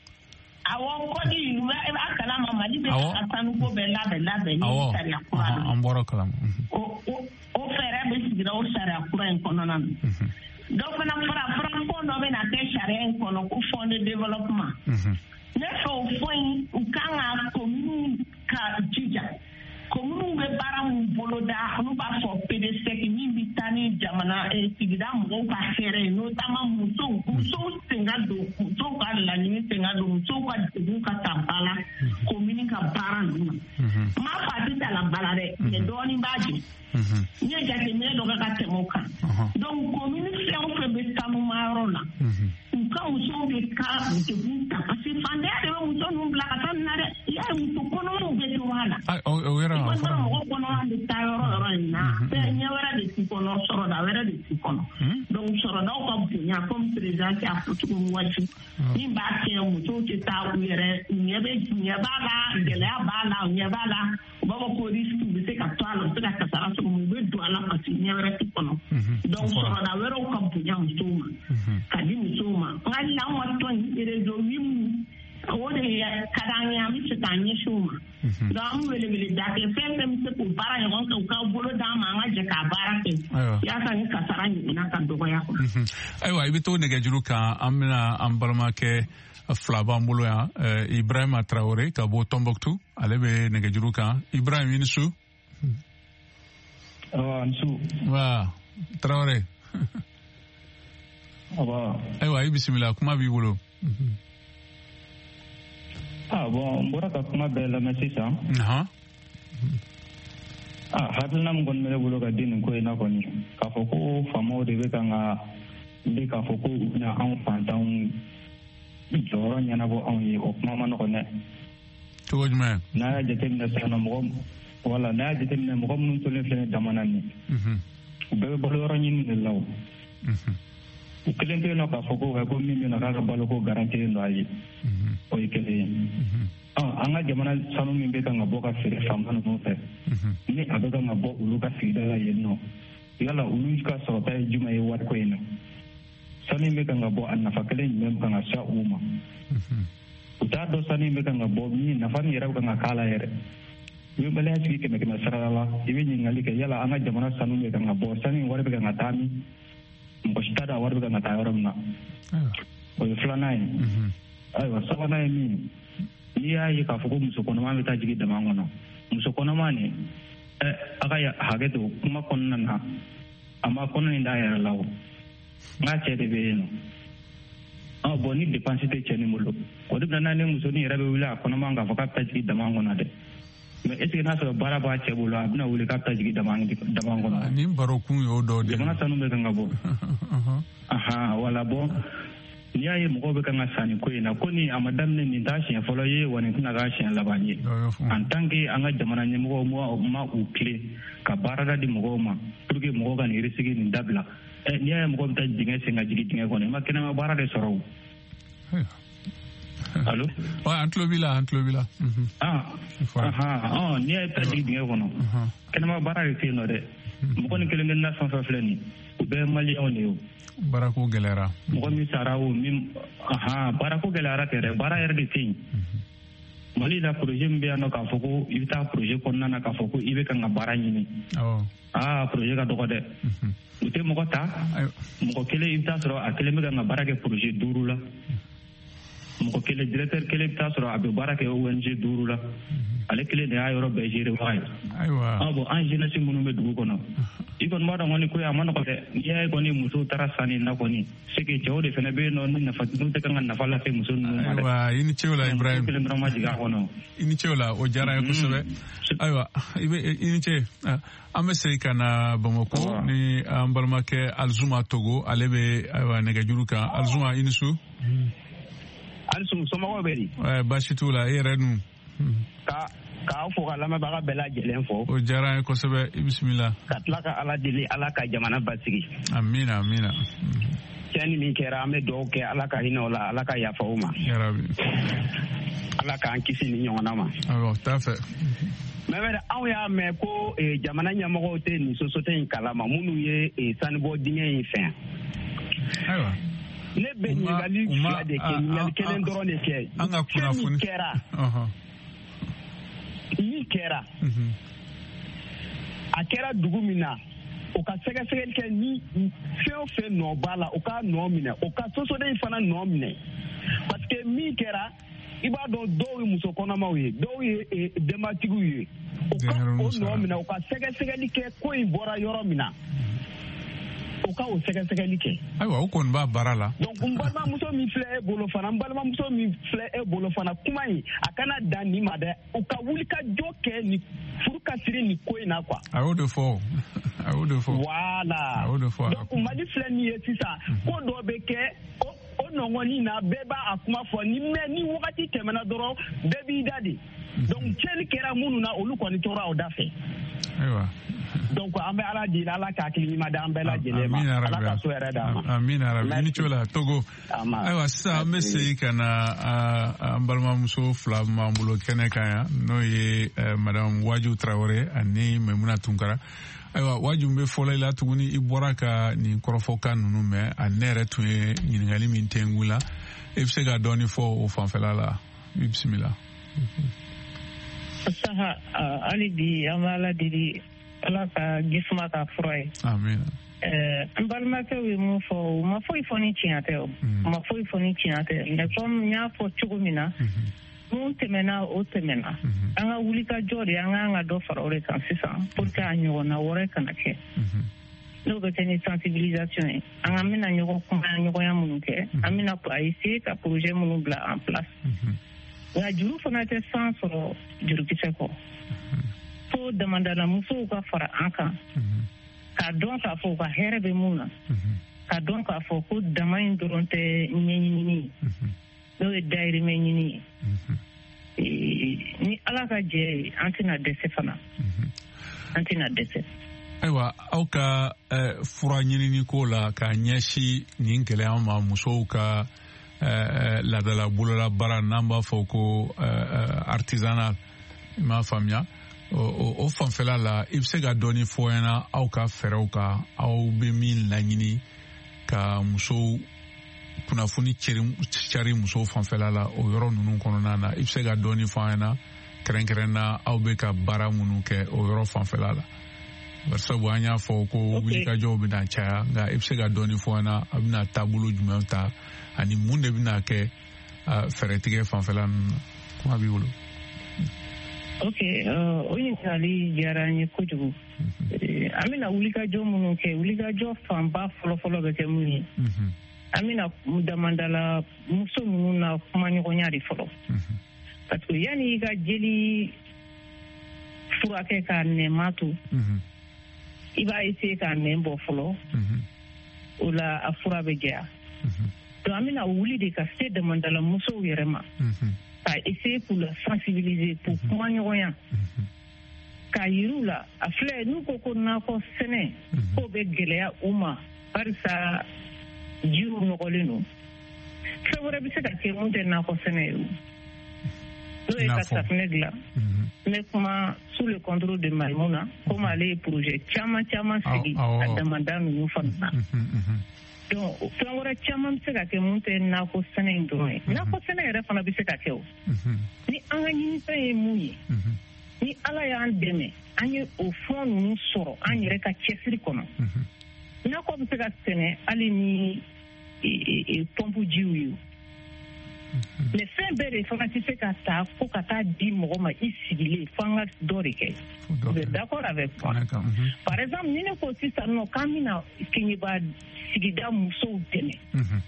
awɔ kɔdi i b'a kalama Mali bɛ ka sanuko bɛɛ labɛn labɛn ni sariya kura don. an bɔra kalama. o fɛɛrɛ bɛ sigira o sariya kura in kɔnɔna na dɔw fana fɔra fɔra fɔn dɔ bɛ na kɛ sariya in kɔnɔ ko fond de développement ne fɛ o fɔn in u kan ka commune ka jija commune bɛ baara min boloda n'u b'a fɔ P D C C min bɛ taa ni jamana sigida mɔgɔw ka hɛrɛ ye notamment musow musow sen ka don musow ka laɲini sen ka don musow ka degun ka ta ba la commune ka baara ninnu na n m'a fɔ a tɛ ta la ba la dɛ mais dɔɔnin b'a jɛ n ye jateminɛ dɔ kɛ ka tɛmɛ o kan donc commune fɛn o fɛn bɛ sanumayɔrɔ la u ka musow bɛ ka degun ta parce que fantanya de bɛ muso ninnu bila ka taa nin na dɛ i y'a ye muso kɔnɔmaw bɛ to a la i kɔni mana mɔgɔ kɔnɔma bɛ taa yɔrɔ yɔrɔ in na fɛn ɲɛ wɛrɛ de t'i kɔnɔ sɔrɔda wɛrɛ de t'i kɔnɔ donc sɔrɔdaw ka bonya comme président y'a fɔ cogo min Waju min b'a kɛ musow tɛ taa u yɛrɛ ɲɛ bɛ ɲɛ b'a la gɛlɛya b'a la ɲɛ b'a la u b'a fɔ ko risque bɛ se ka to a la u bɛ se ka kasara sɔrɔ u bɛ don a la parce que ɲɛ wɛrɛ t'i kɔnɔ donc sɔrɔda wɛrɛw ka bonya musow ma ka di musow ma nka hali an ka tɔn réseau min o de ka d'an ye an bɛ se k'an ɲɛsin o ma donc an bɛ welewele da kɛ fɛn fɛn bɛ se k'o baara ɲɔgɔn kɛ u ka bolo d'an ma an ka jɛ k'a baara kɛ yaasa ni kasara ɲɔgɔnna ka dɔgɔya ayiwa i bɛ to nɛgɛjuru kan an bɛna an balimakɛ fila b'an bolo yan Ibrahima Traore ka bɔ Tombouctou ale bɛ nɛgɛjuru kan Ibrahima i ni su. Awa n su. Wa Traore. Awa. Ayiwa i bisimila kuma b'i bolo. ah bon n bɔra ka kuma bɛɛ lamɛn sisan. ah hakilina min kɔni bɛ ne bolo ka di nin ko in na kɔni k'a fɔ ko faamaw de bɛ kan ka bɛ k'a fɔ ko u bɛna anw fantanw jɔyɔrɔ ɲɛnabɔ anw ye o kuma ma nɔgɔn dɛ. cogo jumɛn? n'a y'a jateminɛ sisan nɔ mɔgɔ wala n'a y'a jateminɛ mɔgɔ minnu tolen filɛ jamana nin u bɛɛ bɛ balo yɔrɔ ɲini de la o. u kelen tɛ yen nɔ k'a fɔ ko ko min bɛ na k'a ka baloko garantilen don a ye o ye kelen ye. an ka jamana sanu min bɛ kan ka bɔ ka feere fanba ninnu fɛ ni a bɛ kan ka bɔ olu ka sigida la yen nɔ yala olu ka sɔrɔta ye jumɛn ye wariko in na sanu in bɛ kan ka bɔ a nafa kelen jumɛn kan ka sa u ma u t'a dɔn sanu in bɛ kan ka bɔ min nafa min yɛrɛ bɛ kan ka k'a la yɛrɛ i bɛ baliya sigi kɛmɛ kɛmɛ sarara la i bɛ ɲininkali kɛ yala an ka jamana sanu bɛ kan ka bɔ sanu in wari bɛ kan ka taa min mɔgɔ si t'a dɔn a wari bɛ kan ka taa yɔrɔ min na o ye filanan ye ayiwa sabanan ye min n'i y'a ye k'a fɔ ko muso kɔnɔma bɛ taa jigin dama kɔnɔ muso kɔnɔma nin ɛ a ka hakɛ to kuma kɔnɔna na a ma kɔnɔ in d'a yɛrɛ la o n k'a cɛ de bɛ yen nɔ ɔ bɔn ni dépense tɛ cɛ nin bolo o de bɛ na ni musonin yɛrɛ bɛ wuli a kɔnɔma k'a fɔ k'a bɛ taa jigin dama kɔnɔ dɛ mɛ est ce que n'a sɔrɔ baara b'a cɛ bolo a bɛna wuli k'a bɛ taa jigin dama dama kɔnɔ. ni baro kun y'o dɔ de. jamana sanu bɛ kan ka bɔ. ahan wala bɔn. n'i y'a ye mɔgɔw bɛ kan ka sanni ko in na ko ni a ma daminɛ nin t'a siɲɛ fɔlɔ ye wa nin tɛna k'a siɲɛ laban ye en tant que an ka jamana ɲɛmɔgɔw ma u tile ka baarada di mɔgɔw ma pour que mɔgɔw ka nin risque nin dabila ɛ n'i y'a ye mɔgɔw bɛ taa dingɛ sen ka jigin dingɛ kɔnɔ i ma kɛnɛma baara de sɔrɔ o. allo. an tulo b'i la an tulo b'i la. n'i y'a ye taa jigin dingɛ kɔnɔ kɛnɛma baara de tɛ yen nɔ dɛ mɔgɔ ni kelen kelen na fɛn fɛn filɛ nin u bɛɛ ye maliyɛnw de ye o. baarako gɛlɛyara. mɔgɔ min sara o min baarako gɛlɛyara tɛ dɛ baara yɛrɛ de tɛ yen mali la projet min bɛ yan nɔ k'a fɔ ko i bɛ taa projet kɔnɔna na k'a fɔ ko i bɛ kan ka baara ɲini aa projet ka dɔgɔ dɛ u tɛ mɔgɔ ta mɔgɔ kelen i bɛ taa sɔrɔ a kelen bɛ kan ka baara kɛ projet duuru la mɔgɔ kelen directeur kelen i bɛ taa sɔrɔ a bɛ baara kɛ O N G duuru la ale kelen de y'a yɔrɔ bɛɛ gérer baga ye ah bon an jeunesse minnu bɛ dugu kɔnɔ i kɔni b'a dɔn kɔni ko a ma nɔgɔ dɛ n'i y'a ye kɔni musow taara sanni na kɔni c'est que cɛw de fana bɛ yen nɔ ni nafa n'u tɛ kan ka nafa lase muso ninnu ma dɛ. ayiwa i ni cɛw la Ibrahim kelen dɔrɔn ma jigin a kɔnɔ. i ni cɛw la o diyara ye kosɛbɛ ayiwa i bɛ i ni cɛ an bɛ segin ka na Bamako ni an balimakɛ Alizuma Togo ale bɛ ayiwa nɛgɛjuru kan Alizuma i ni su. Alizuma somɔgɔw bɛ di. baasi t'u la e yɛrɛ dun. ka k'aw fɔ ka lamɛnbaga bɛɛ lajɛlen fɔ. o diyara n ye kosɛbɛ i bisimila. ka tila ka ala deli ala ka jamana basigi. amiina amiina. tiɲɛni min kɛra an bɛ dugawu kɛ ala ka hinɛ o la ala ka yafa o ma. yarabi. ala k'an kisi ni ɲɔgɔnna ma. awɔ t'a fɛ. mɛ bɛ anw y'a mɛn ko jamana ɲɛmɔgɔw tɛ nin sosiyete in kalama minnu ye sanubɔ dingɛ in fɛ. ayiwa. ne bɛ ɲininkali fila de kɛ ɲininkali kelen dɔrɔn de kɛ. an ka kunnafoni kɛra. min kɛra a kɛra dugu min na o ka sɛgɛsɛgɛli kɛ ni fɛn o fɛn nɔ b'a la o ka nɔ minɛ o ka sosiyete in fana nɔ minɛ parce que min kɛra i b'a dɔn dɔw ye muso kɔnɔmaw ye dɔw ye denbatigiw ye o ka o nɔ minɛ o ka sɛgɛsɛgɛli kɛ ko in bɔra yɔrɔ min na o ka o sɛgɛsɛgɛli kɛ. ayiwa o kɔni b'a baara la. donc n balimamuso min filɛ e bolo fana n balimamuso min filɛ e bolo fana kuma in a kana dan nin ma dɛ u ka wuli ka jɔ kɛ ni furu ka siri nin ko in na quoi. a y'o de fɔ a y'o de fɔ. voilà a y'o de fɔ. donc mali filɛ nin ye sisan ko dɔ bɛ kɛ o o nɔgɔnin na bɛɛ b'a a kuma fɔ ni mɛ ni wagati tɛmɛna dɔrɔn bɛɛ b'i da de donc tiɲɛni kɛra minnu na olu kɔni tora o da fɛ. ayiwa. donc an bɛ ala deli ala ka hakili ɲuman di an bɛɛ lajɛlen ma ala ka so yɛrɛ d'a ma. amiina arabi i ni ce o la Togo. ayiwa sisan an bɛ segin ka na an balimamuso fila b'an bolo kɛnɛ kan yan n'o ye madame Waju Tarawele ani Maimuna Tunkara. ayiwa Waju bɛ fɔlɔ i la tuguni i bɔra ka nin kɔrɔfɔkan ninnu mɛn a ne yɛrɛ tun ye ɲininkali min tɛ n la e bɛ se ka dɔɔni fɔ o fanfɛla la i bisimila. saha hali bi an bɛ ala deli ala ka gisuma ka fura ye. amiina. n balimakɛw ye mun fɔ u ma foyi fɔ ni tiɲɛ tɛ o u ma foyi fɔ ni tiɲɛ tɛ mais comme n y'a fɔ cogo min na mun tɛmɛna o tɛmɛna an ka wuli ka jɔ de an k'an ka dɔ fara o de kan sisan pour que a ɲɔgɔnna wɛrɛ kana kɛ n'o bɛ kɛ ni sensibilisation ye an ka bɛna ɲɔgɔn kumaya ɲɔgɔnya minnu kɛ an bɛna a essayer ka projet minnu bila en place nka juru fana tɛ san sɔrɔ jurukisɛ kɔ fo damadala musow ka fara an kan k'a dɔn k'a fɔ u ka hɛrɛ bɛ mun na ka dɔn k'a fɔ ko dama in dɔrɔn tɛ ɲɛɲinini n'o ye dayirimɛ ɲini ye ni ala ka jɛ an tɛna dɛsɛ fana an tɛna dɛsɛ. Ayiwa aw ka fura ɲinini ko la k'a ɲɛsin nin gɛlɛya ma musow ka ladala bolola baara n'an b'a fɔ ko artisanal i m'a faamuya o fanfɛla la i bɛ se ka dɔɔni fɔ n ɲɛna aw ka fɛɛrɛw kan aw bɛ min laɲini ka musow kunnafoni cari musow fanfɛla la o yɔrɔ ninnu kɔnɔna na i bɛ se ka dɔɔni fɔ an ɲɛna kɛrɛnkɛrɛnna aw bɛ ka baara minnu kɛ o yɔrɔ fanfɛla la. Barisabu an y'a fɔ ko wulikajɔw bɛna caya nka i bɛ se ka dɔɔni fɔ an ɲɛna a bɛna taabolo jumɛn ta ani mun de bɛna kɛ fɛɛrɛtigɛ fanfɛla ninnu na kuma b'i bolo. Ok, o ɲininkali diyara an ye kojugu. An bɛna wulikajɔ minnu kɛ wulikajɔ fanba fɔlɔfɔlɔ bɛ kɛ mun ye an bɛna damandala muso ninnu na kumaɲɔgɔnya de fɔlɔ parce que yanni i ka jeli furakɛ k'a nɛma to i b'a essayer k'a nɛn bɔ fɔlɔ o la a fura bɛ jɛya donc an bɛna wuli de ka se damandala musow yɛrɛ ma ka essayer k'u la sensibiliser pour kumaɲɔgɔnya k'a yir'u la a filɛ n'u ko ko nakɔ sɛnɛ k'o bɛ gɛlɛya u ma barisa jiw nɔgɔlen don fɛn wɛrɛ bɛ se ka kɛ mun tɛ nakɔ sɛnɛ ye n'o ye ka safunɛ dilan n bɛ kuma sous le contrôle de Maïmouna komi ale ye projet caman caman sigi a damada ninnu fana na donc fɛn wɛrɛ caman bɛ se ka kɛ mun tɛ nakɔ sɛnɛ in dɔrɔn ye nakɔ sɛnɛ yɛrɛ fana bɛ se ka kɛ o ni an ka ɲinifɛn ye mun ye ni ala y'an dɛmɛ an ye o fɛn ninnu sɔrɔ an yɛrɛ ka cɛsiri kɔnɔ nakɔ bɛ se ka sɛnɛ hali ni pɔmpu jiw ye mais fɛn bɛɛ de fana tɛ se ka taa fo ka taa di mɔgɔ ma i sigilen fo an ka dɔ de kɛ vous êtes d'accord avec moi par exemple ni ne ko sisan nɔ k'an bɛna keɲeba sigida musow dɛmɛ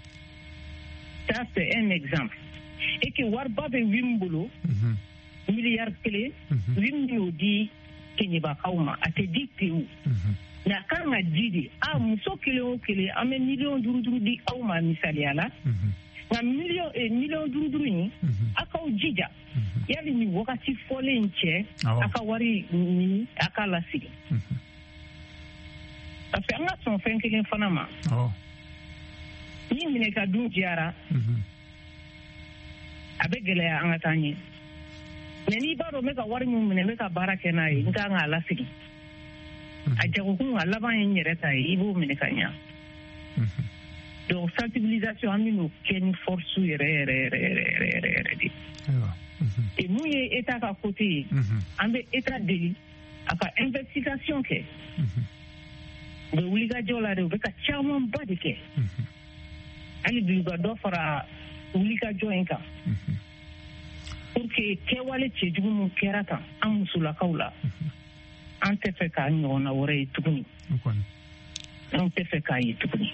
ça c'est un exemple et que wariba bɛ wi min bolo miliyari kelen wi min y'o di keɲebakaw ma a tɛ di tewu mais a kan ka di de a muso kelen o kelen an bɛ miliyɔn duuru duuru di aw ma misaliya la nka miliyɔn miliyɔn duuru duuru in a k'aw jija yali nin wagati fɔlen in cɛ a ka wari ɲini a k'a lasigi parce que an ka sɔn fɛn kelen fana ma ni minɛka dun diyara a bɛ gɛlɛya an ka taa ɲɛ mais n'i b'a dɔn n bɛ ka wari min minɛ n bɛ ka baara kɛ n'a ye n kan k'a lasigi a jagokun a laban ye n yɛrɛ ta ye i b'o minɛ ka ɲa donc sensibilisation an bɛn'o kɛ ni force yɛrɛ yɛrɛ yɛrɛ yɛrɛ yɛrɛ yɛrɛ de et mun ye état ka côté ye an bɛ état deli a ka investigation kɛ u bɛ wulikajɔ la de u bɛ ka camanba de kɛ hali bi u ka dɔ fara wulikajɔ in kan pour que kɛwale cɛjugu min kɛra kan an musolakaw la an tɛ fɛ k'a ɲɔgɔnna wɛrɛ ye tuguni an tɛ fɛ k'a ye tuguni.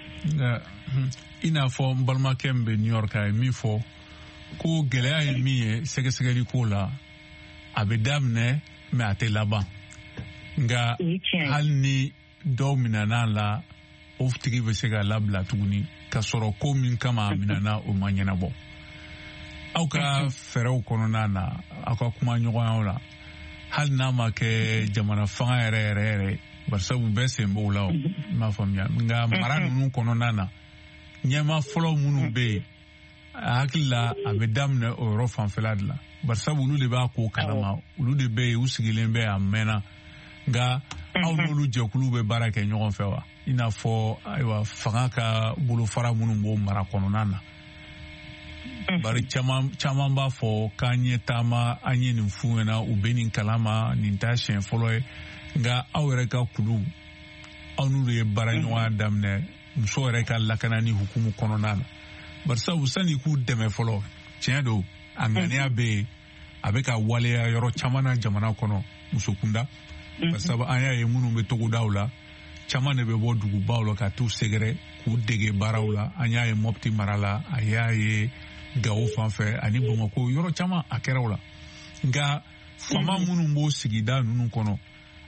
I n'a fɔ n balimakɛ min bɛ New York a ye min fɔ ko gɛlɛya ye min ye sɛgɛsɛgɛli ko la a bɛ daminɛ mɛ a tɛ laban nka hali ni dɔw minɛna la o tigi bɛ se ka labila tuguni ka sɔrɔ ko min kama a minɛna o ma ɲɛnabɔ aw ka fɛɛrɛw kɔnɔna na aw ka kuma ɲɔgɔnyaw la hali n'a ma kɛ jamana fanga yɛrɛ yɛrɛ yɛrɛ barisabu bɛɛ sen b'o la o i m'a faamuya nka mara ninnu kɔnɔna na ɲɛma fɔlɔ minnu bɛ yen a hakili la a bɛ daminɛ o yɔrɔ fanfɛla de la barisabu olu de b'a ko kalama olu de bɛ yen u sigilen bɛ a mɛnna nka aw n'olu jɛkulu bɛ baara kɛ ɲɔgɔn fɛ wa i n'a fɔ ayiwa fanga ka bolofara minnu b'o mara kɔnɔna na bari caman caman b'a fɔ k'an ye taama an ye nin f'u ɲɛna u bɛ nin kalama nin t'a siɲɛ fɔlɔ ye nka aw yɛrɛ ka kulu aw n'olu ye baara ɲɔgɔnya daminɛ muso yɛrɛ ka lakana ni hukumu kɔnɔna na barisabu sani k'u dɛmɛ fɔlɔ tiɲɛ don a ŋaniya bɛ yen a bɛ ka waleya yɔrɔ caman na jamana kɔnɔ muso kunda barisabu an y'a ye minnu bɛ togodaw la caman de bɛ bɔ dugubaw la ka t'u sɛgɛrɛ k'u dege baaraw la an y'a ye Mopti mara la a y'a ye Gawo fan fɛ ani Bamakɔ yɔrɔ caman a kɛra o la nka fama minnu b'o sigida ninnu kɔnɔ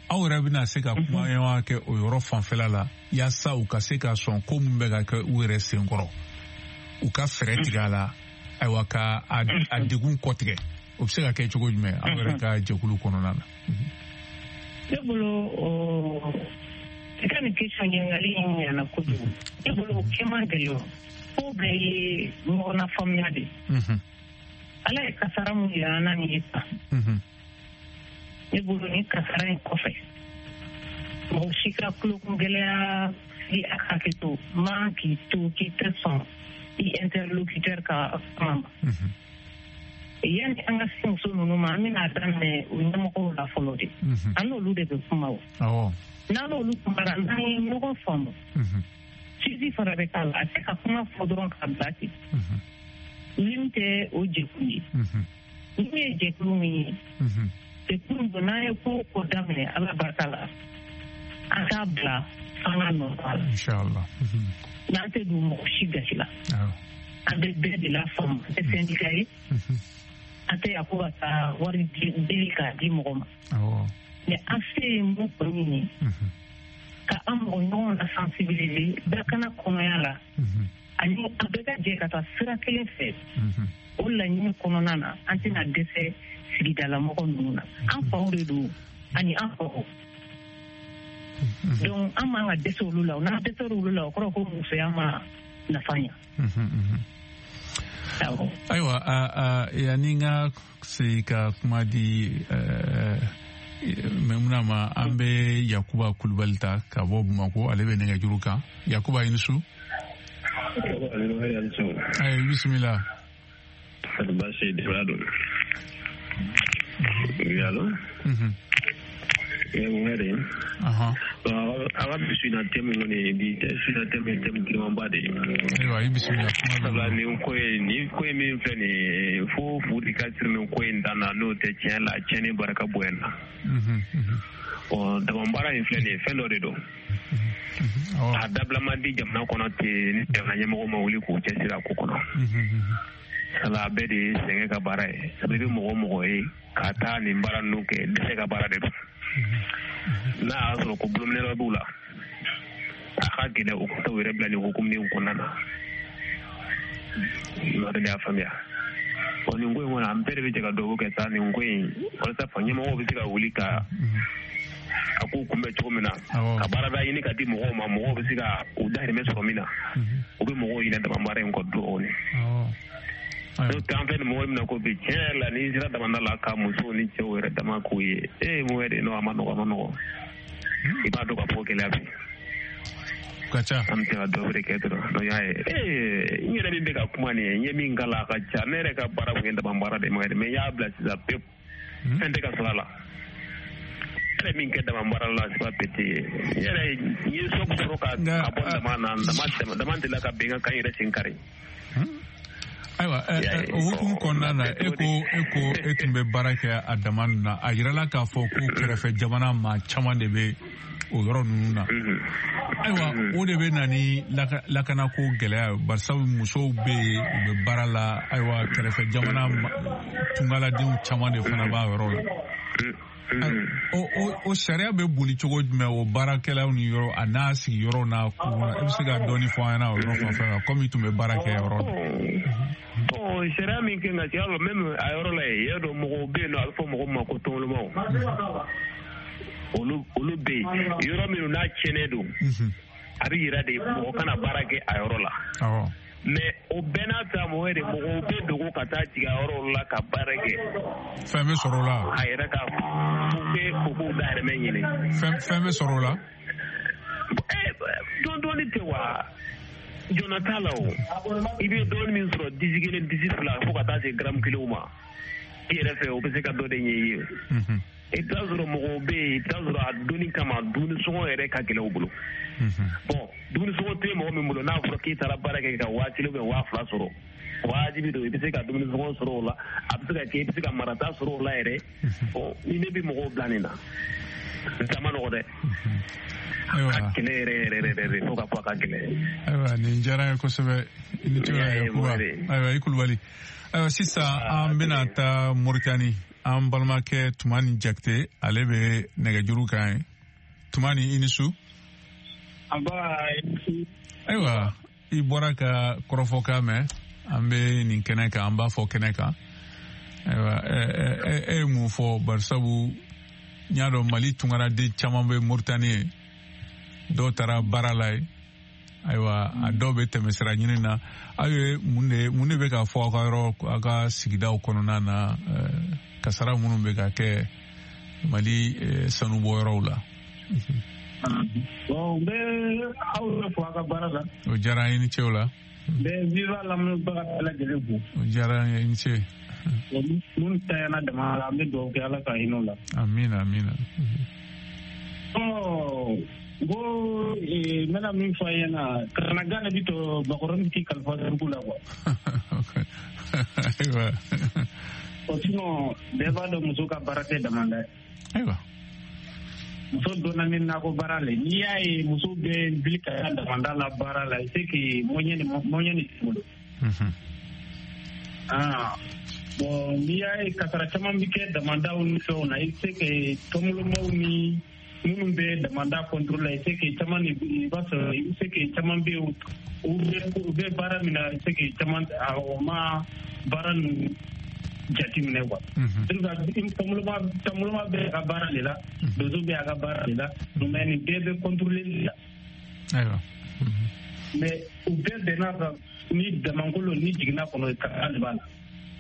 aw yɛrɛ bɛna se ka kuma ɲɔgɔn kɛ o yɔrɔ fanfɛla la yaasa u ka se ka sɔn ko mun bɛ ka kɛ u yɛrɛ senkɔrɔ u ka fɛɛrɛ tigɛ a la ayiwa ka a degun kɔtigɛ o bɛ se ka kɛ cogo jumɛn aw yɛrɛ ka jɛkulu kɔnɔna na. ne bolo i ka nin question ɲininkali in ɲɛna kojugu ne bolo o kɛ man gɛlɛn o bɛɛ ye ɲɔgɔnna faamuya de ala ye kasara mun yira n'a ni ye tan ne bolo ni kasara in kɔfɛ mɔgɔ si ka kulokun gɛlɛya i a hakɛ to man k'i to k'i tɛ sɔn i interlocuteur ka kuma ma yanni an ka se muso ninnu ma an bɛna daminɛ o ɲɛmɔgɔw la fɔlɔ de an n'olu de bɛ kuma o n'an n'olu kumara n'an ye ɲɔgɔn faamu sisi fana bɛ k'a la a tɛ ka kuma fɔ dɔrɔn ka bila ten min tɛ o jɛkulu ye n'u ye jɛkulu min ye jɛkulu don n'an ye ko ko daminɛ ala barika la an k'a bila an ka nɔ la n'an tɛ don mɔgɔ si gasi la an bɛ bɛɛ de la faamu an tɛ syndicat ye an tɛ yan ko ka taa wari deli k'a di mɔgɔ ma mɛ an se ye mun kɔni ye ka an mɔgɔ ɲɔgɔn la sensibiliser bɛɛ kana kɔnɔya la ani an bɛɛ ka jɛ ka taa sira kelen fɛ o laɲini kɔnɔna na an tɛna dɛsɛ sigidalamɔgɔ ninnu na an faw de don ani an faw donc an man ka dɛsɛ olu la n'an dɛsɛra olu la o kɔrɔ ko musoya ma nafa ɲa. ayiwa yanni n ka se ka kuma di Maimuna ma an bɛ Yakuba Kulubali ta ka bɔ Bamako ale bɛ nɛgɛjuru kan Yakuba i ni su. ayi bisimila. Basi Delado. Yalo. Mhm. Ngere. Aha. Awa bisina temu ngone di bisina temu temu kimamba de. Ayiwa i bisimila. Sala ni ko ni ko mi fene fo fu di ka sirme ko ndana no te tiens la tiene baraka buena. Mhm. O da mambara inflene felo de do. a dablama di jamana kɔnɔ ten ni jamana ɲɛmɔgɔ ma wuli k'u cɛsiri a ko kɔnɔ sala bɛɛ de ye sɛgɛn ka baara ye sabu i bɛ mɔgɔ mɔgɔ ye ka taa nin baara ninnu kɛ dɛsɛ ka baara de don n'a y'a sɔrɔ ko bolominɛdɔ b'u la a ka gɛlɛn u ka taa u yɛrɛ bila nin hukumu kɔnɔna na n'o de y'a faamuya ɔ nin ko in kɔni an bɛɛ de bɛ jɛ ka dugawu kɛ sa nin ko in walasa fa ɲɛmɔgɔw bɛ se ka wuli ka a ko kunbɛ cogo min na ka baarada ɲini ka di mɔgɔw ma mɔgɔw bɛ se ka u dahirimɛ sɔrɔ min na u bɛ mɔgɔw ɲinɛ damabara in kɔ dɔɔnin n'o tɛ an fɛ ni mɔgɔ min na ko bi tiɲɛ yɛrɛ la n'i sera damanda la ka musow ni cɛw yɛrɛ dama k'u ye ee mun yɛrɛ n'o a ma nɔgɔ a ma nɔgɔ i b'a dɔn ka fɔ gɛlɛya bi ka ca an bɛ se ka dɔ wɛrɛ kɛ dɔrɔn n'o y'a ye ee n yɛrɛ min bɛ ka kuma nin ye n ye min k'a la a ka ca ne yɛrɛ ka baara kun ye damabara de ma yɛrɛ mɛ n y'a bila sisan pewu fɛn tɛ ka sɔrɔ a la yɛrɛ min kɛ dama baara la c'est pas petit yɛrɛ n ye sɔku sɔrɔ ka bɔ dama na dama dama delila ka bɛn ka yɛrɛ sen kari ayiwa o hukumu kɔnɔna na e ko e ko e tun bɛ baara kɛ a dama na a yirala k'a fɔ ko kɛrɛfɛ jamana maa caman de bɛ o yɔrɔ ninnu na ayiwa o de bɛ na ni lakanako gɛlɛya barisabu musow bɛ yen u bɛ baara la ayiwa kɛrɛfɛ jamana tungaladenw caman de fana b'a yɔrɔ la o sariya bɛ boli cogo jumɛn o baarakɛlaw ni yɔrɔ a n'a sigi yɔrɔ n'a kun i bɛ se ka dɔɔni fɔ an ɲɛna o yɔrɔ fan fɛ kan komi i tun bɛ baara kɛ yɔrɔ la. sariya min kɛ nka tiɲɛ la même a yɔrɔ la yen i y'a dɔn mɔgɔw bɛ yen nɔ a bɛ fɔ mɔgɔw ma ko tɔnbɔlɔmaw olu olu bɛ yen yɔrɔ minnu n'a tiɲɛnen don a bɛ yira de mɔgɔ kana baara kɛ a yɔrɔ la. mɛ o bɛɛ n'a ta mɔgɔ de mɔgɔw bɛ dogo ka taa jigin a yɔrɔ la ka baara kɛ. fɛn bɛ sɔrɔ o la. a yɛrɛ ka u bɛ u k'u dahirimɛ ɲini. fɛn bɛ sɔrɔ o la. dɔɔni dɔɔni tɛ wa jɔna t'a la o i bɛ dɔɔni min sɔrɔ disi kelen disi fila fo ka taa se garamu kelenw ma i yɛrɛ fɛ o bɛ se ka dɔ de ɲɛ i ye. i bɛ taa sɔrɔ mɔgɔw bɛ yen i bɛ taa sɔrɔ a donni kama dumuni sɔngɔ yɛrɛ ka gɛlɛn u bolo. bɔn dumuni sɔngɔ tɛ mɔgɔ min bolo n'a fɔra k'i taara baara kɛ ka waa kelen ou waa fila sɔrɔ waajibi don i bɛ se ka dumuni sɔngɔ sɔrɔ o la a bɛ se ka kɛ i bɛ se ka marata sɔrɔ o la yɛrɛ ɔ ni ne bɛ mɔgɔw bila nin na n ta ma nɔgɔ dɛ. ayiwa a kɛlɛ yɛrɛ yɛrɛ yɛrɛ fo ka fɔ a ka gɛlɛn. ayiwa nin diyara n ye kosɛbɛ i ni ce Yakuba ayiwa i Kulubali ayiwa sisan an bɛna taa Moritani an balimakɛ Tumani Jakite ale bɛ nɛgɛjuru kan ye. Tumani, i ni su. Ayiwa, i bɔra ka kɔrɔfɔkan mɛn, an bɛ nin kɛnɛ kan, an b'a fɔ kɛnɛ kan. Ayiwa, e ye mun fɔ barisabu n y'a dɔn Mali tunkaraden caman bɛ Moritani ye, dɔw taara baara la ye, ayiwa a dɔw bɛ tɛmɛsira ɲini na. Aw ye mun de mun de bɛ ka fɔ aw ka yɔrɔ aw ka sigidaw kɔnɔna na kasara minnu bɛ ka kɛ Mali sanubɔ yɔrɔw la? Bon, n bɛ aw yɛrɛ fɔ aw ka baara la. O diyara an ye, ni ce o la. N bɛ Viva lamɛnbaga bɛɛ lajɛlen fo. O diyara an ye, ni ce. Minnu tanyana dama la, an bɛ dugawu kɛ Ala ka hinɛ o la. Amina, amina. Ɔ n ko n bɛna min fɔ a ɲɛna, kana gane bi to bakɔrɔni ti kalifa sugu la quoi. Ayiwa. O sinon bɛɛ b'a dɔn muso ka baara tɛ dama dɛ. Ayiwa. Muso donna ni nakɔ baara la, n'i y'a ye muso bɛ wuli ka taa damanda la baara la, c'est que moyen de moyen de t'u bolo. Ah. Bon, n'i y'a ye kasara caman bɛ kɛ damandaw ni fɛnw na, i se que tɔnbolomaw ni minnu bɛ damanda contrôle la, i se que caman de i b'a sɔrɔ i se que caman bɛ yen u bɛ u bɛ baara min na, i se que caman o ma baara ninnu jateminɛ quoi. Tɔnboloma tɔnboloma bɛ a ka baara de la, donso bɛ a ka baara de la, mais nin bɛɛ bɛ contrôler de la. Ayiwa. Mais u bɛɛ bɛnna kan ni damankolon ni jiginna kɔnɔ kasara de b'a la.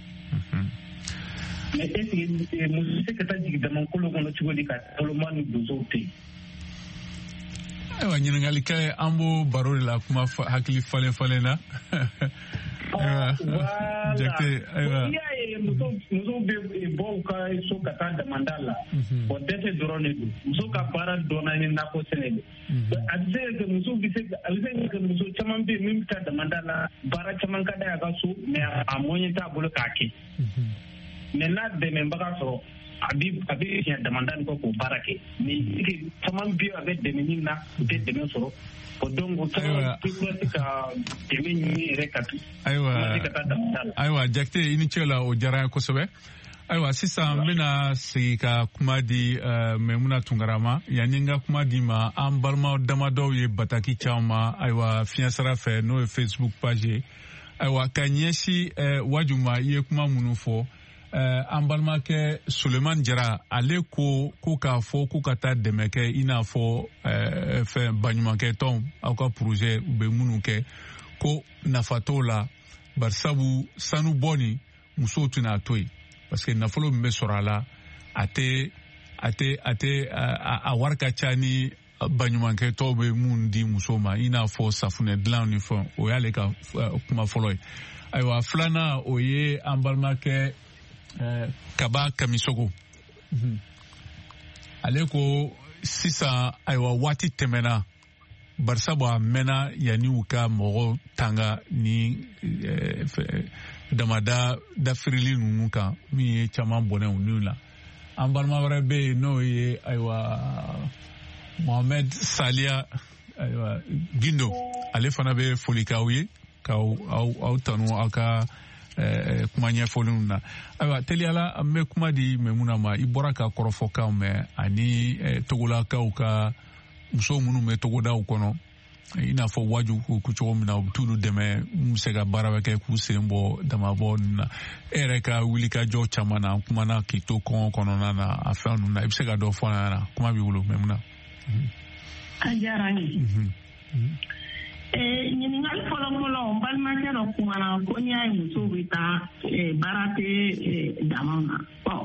Mais est-ce que muso tɛ ka taa jigin damankolon kɔnɔ cogo di ka tɔnboloma ni donsow to yen? Ayiwa, ɲininkali an b'o baro de la kuma hakili falen falen na. Ayiwa, Jakite, ayiwa. N'i y'a ye muso bɛ bɔ u ka so ka taa damanda la, o dɛsɛ dɔrɔn de don. Muso ka baara dɔnna ni nakɔ sɛnɛ de. A bɛ se ka kɛ muso bɛ se a bɛ se ka kɛ muso caman bɛ yen min bɛ taa damanda la, baara caman ka d'a ka so, mais a moyen t'a bolo k'a kɛ. Mais n'a dɛmɛbaga sɔrɔ, a bɛ a bɛ fiɲɛ damanda nin kɔ k'o baara kɛ. Mais caman bɛ yen a bɛ dɛmɛ min na, u tɛ dɛmɛ sɔrɔ. O donc o caman bɛ ka dɛmɛ ɲini yɛrɛ ka to. Ayiwa, ayiwa Jakite, i ni ce la, o diyara n ye kosɛbɛ. Ayiwa, sisan n bɛna segin ka kuma di Maimuna Tunkara ma. Yanni n ka kuma di ma, an balima damadɔw ye bataki caman ma, ayiwa fiɲɛ sira fɛ n'o ye Facebook page ye. Ayiwa, ka ɲɛsin Waju ma, i ye kuma minnu fɔ. An balimakɛ Sulemani Jara, ale ko ko k'a fɔ ko ka taa dɛmɛ kɛ i n'a fɔ fɛn baɲumankɛ tɔnw, aw ka projet u bɛ minnu kɛ, ko nafa t'o la, barisabu sanu bɔ nin musow tɛna a to yen, parce que nafolo min bɛ sɔrɔ a la, a tɛ a tɛ a tɛ a wari ka ca ni baɲumankɛ tɔw bɛ mun di musow ma, i n'a fɔ safunɛ dilan ni fɛn, o y'ale ka kuma fɔlɔ ye. Ayiwa, filanan o ye an balimakɛ Kaba Kamisogo. Ale ko sisan ayiwa waati tɛmɛna, barisabu a mɛnna yanni u ka mɔgɔw tanga ni damada dafirili ninnu kan, min ye caman bɔnɛ olu la. An balima wɛrɛ bɛ yen n'o ye ayiwa Mohamed Saliya ayiwa Gindo, ale fana bɛ foli k'aw ye, k'aw tanu aw ka kuma ɲɛfɔliw na. Ayiwa, teliyala an bɛ kuma di Maimuna ma, i bɔra ka kɔrɔfɔkanw mɛn ani togolakaw ka muso minnu bɛ togodaw kɔnɔ, i n'a fɔ Waju ko cogo min na u bɛ t'olu dɛmɛ, mun bɛ se ka baara bɛ kɛ k'u sen bɔ damabɔ ninnu na. E yɛrɛ ka wulikajɔ caman na, an kumana k'i to kɔngɔ kɔnɔna na, a fɛn ninnu na, i bɛ se ka dɔ fɔ an ɲɛna, kuma b'i bolo Maimuna. A diyara n ye. Ɲininkali fɔlɔfɔlɔ n balimakɛ dɔ kumana ko n'i y'a ye musow bɛ taa baara tɛ dama na.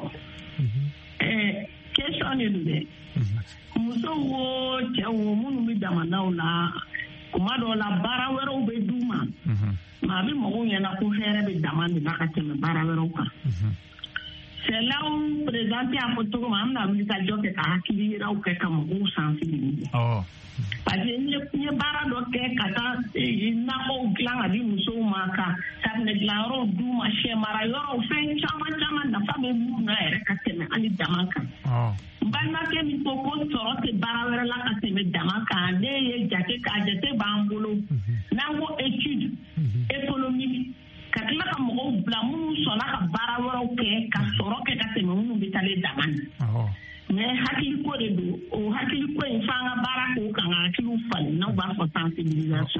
Question de don dɛ. Musow wo cɛ wo minnu bɛ damadaw la, kuma dɔw la baara wɛrɛw bɛ d'u ma, nka a bɛ mɔgɔw ɲɛna ko hɛrɛ bɛ dama de la ka tɛmɛ baara wɛrɛw kan. C'est là où présenté à photo comme on a vu ça joke ka hakili yiraw kɛ ka mɔgɔw sensibiliser. Parce que n ye baara dɔ kɛ ka taa nakɔw dilan ka di musow ma, ka safunɛ dilanyɔrɔw d'u ma, sɛ mara yɔrɔw, fɛn caman caman nafa bɛ minnu na yɛrɛ ka tɛmɛ hali dama kan. N balimakɛ min ko ko sɔrɔ tɛ baara wɛrɛ la ka tɛmɛ dama kan, ne ye jate k'a jate b'an bolo, n'an ko étude économique ka tila ka mɔgɔw bila minnu sɔnna ka baara wɛrɛw kɛ ka sɔrɔ kɛ ka tɛmɛ minnu bɛ taalen dama na mais hakiliko de don o hakiliko in f'an ka baara k'o kan ka hakiliw falen n'aw b'a fɔ sensibilisation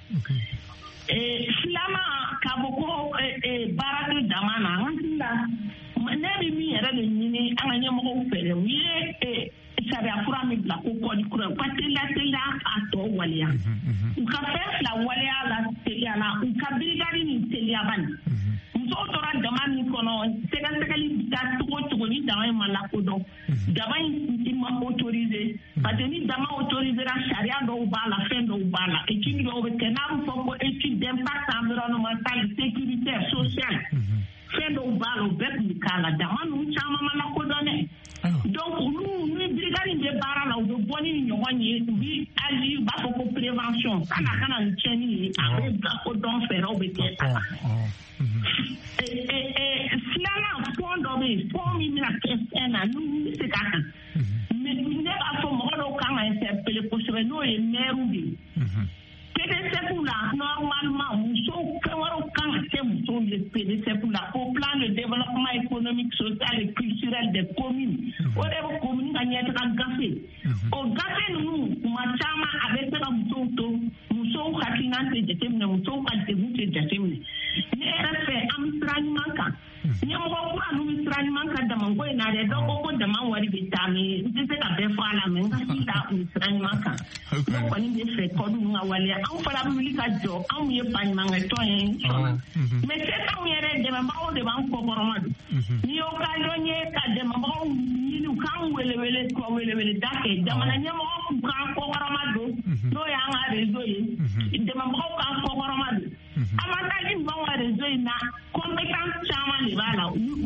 filanan k'a fɔ ko baara tɛ dama na an hakili la ne bɛ min yɛrɛ de ɲini an ka ɲɛmɔgɔw fɛ dɛ u ye sariya kura min bila ko kɔdi kura u ka teliya teliya a tɔ waleya u ka fɛn fila waleya la teliya la u ka birigadi ni teliyaba nin musow tora dama min kɔnɔ sɛgɛsɛgɛli bɛ taa cogo cogo ni dama in ma lakodɔn dama in ma autoriser parce que ni dama autorisera sariya dɔw b'a la fɛn dɔw b'a la étude dɔw bɛ kɛ n'a bɛ fɔ ko étude d'impact environnemental sécuritaire social fɛn dɔw b'a la o bɛɛ tun bɛ k'a la dama ninnu caman ma lakodɔn dɛ donc olu ni brigade bɛ baara la u bɛ bɔ ni ɲɔgɔn ye u bɛ hali u b'a fɔ ko prévention kana kana ni tiɲɛni ye a bɛ lakodɔn fɛɛrɛw bɛ kɛ a la filanan fɔn dɔ bɛ yen fɔn min bɛna kɛ fɛn na n'u bɛ se k'a kan mais ne b'a fɔ mɔgɔ dɔw kan ka interpeller kosɛbɛ n'o ye maire de ye P D C F la normalement musow fɛn wɛrɛw kan ka kɛ musow ye P D C F la au plan de développement économique social et culturel des communes o de bɛ commune ka ɲɛtaga gafe o gafe ninnu kuma caman a bɛ se ka musow to musow hakilina tɛ jateminɛ musow ka degun tɛ jateminɛ ne yɛrɛ fɛ an bɛ sira ɲuman kan ɲɛmɔgɔ kura ninnu bɛ sira ɲuman kan damako in na dɛ dɔw ko ko dama wari bɛ taa mais n tɛ se ka bɛɛ fɔ a la mais n ka si la u sira ɲuman kan ne kɔni bɛ fɛ kɔdu ka waleya anw fana bɛ wuli ka jɔ anw ye baɲumankɛtɔn ye sɔnna mais se anw yɛrɛ dɛmɛbagaw de b'an kɔkɔrɔma don n'i y'o ka dɔn ye ka dɛmɛbagaw ɲini u k'an welewele ka welewele da kɛ jamana ɲɛmɔgɔ k'u k'an kɔkɔrɔma don n'o y'an ka réseau ye dɛmɛbagaw k'an kɔkɔrɔma don avantage min b'anw ka réseau in na compétence caman de b'a la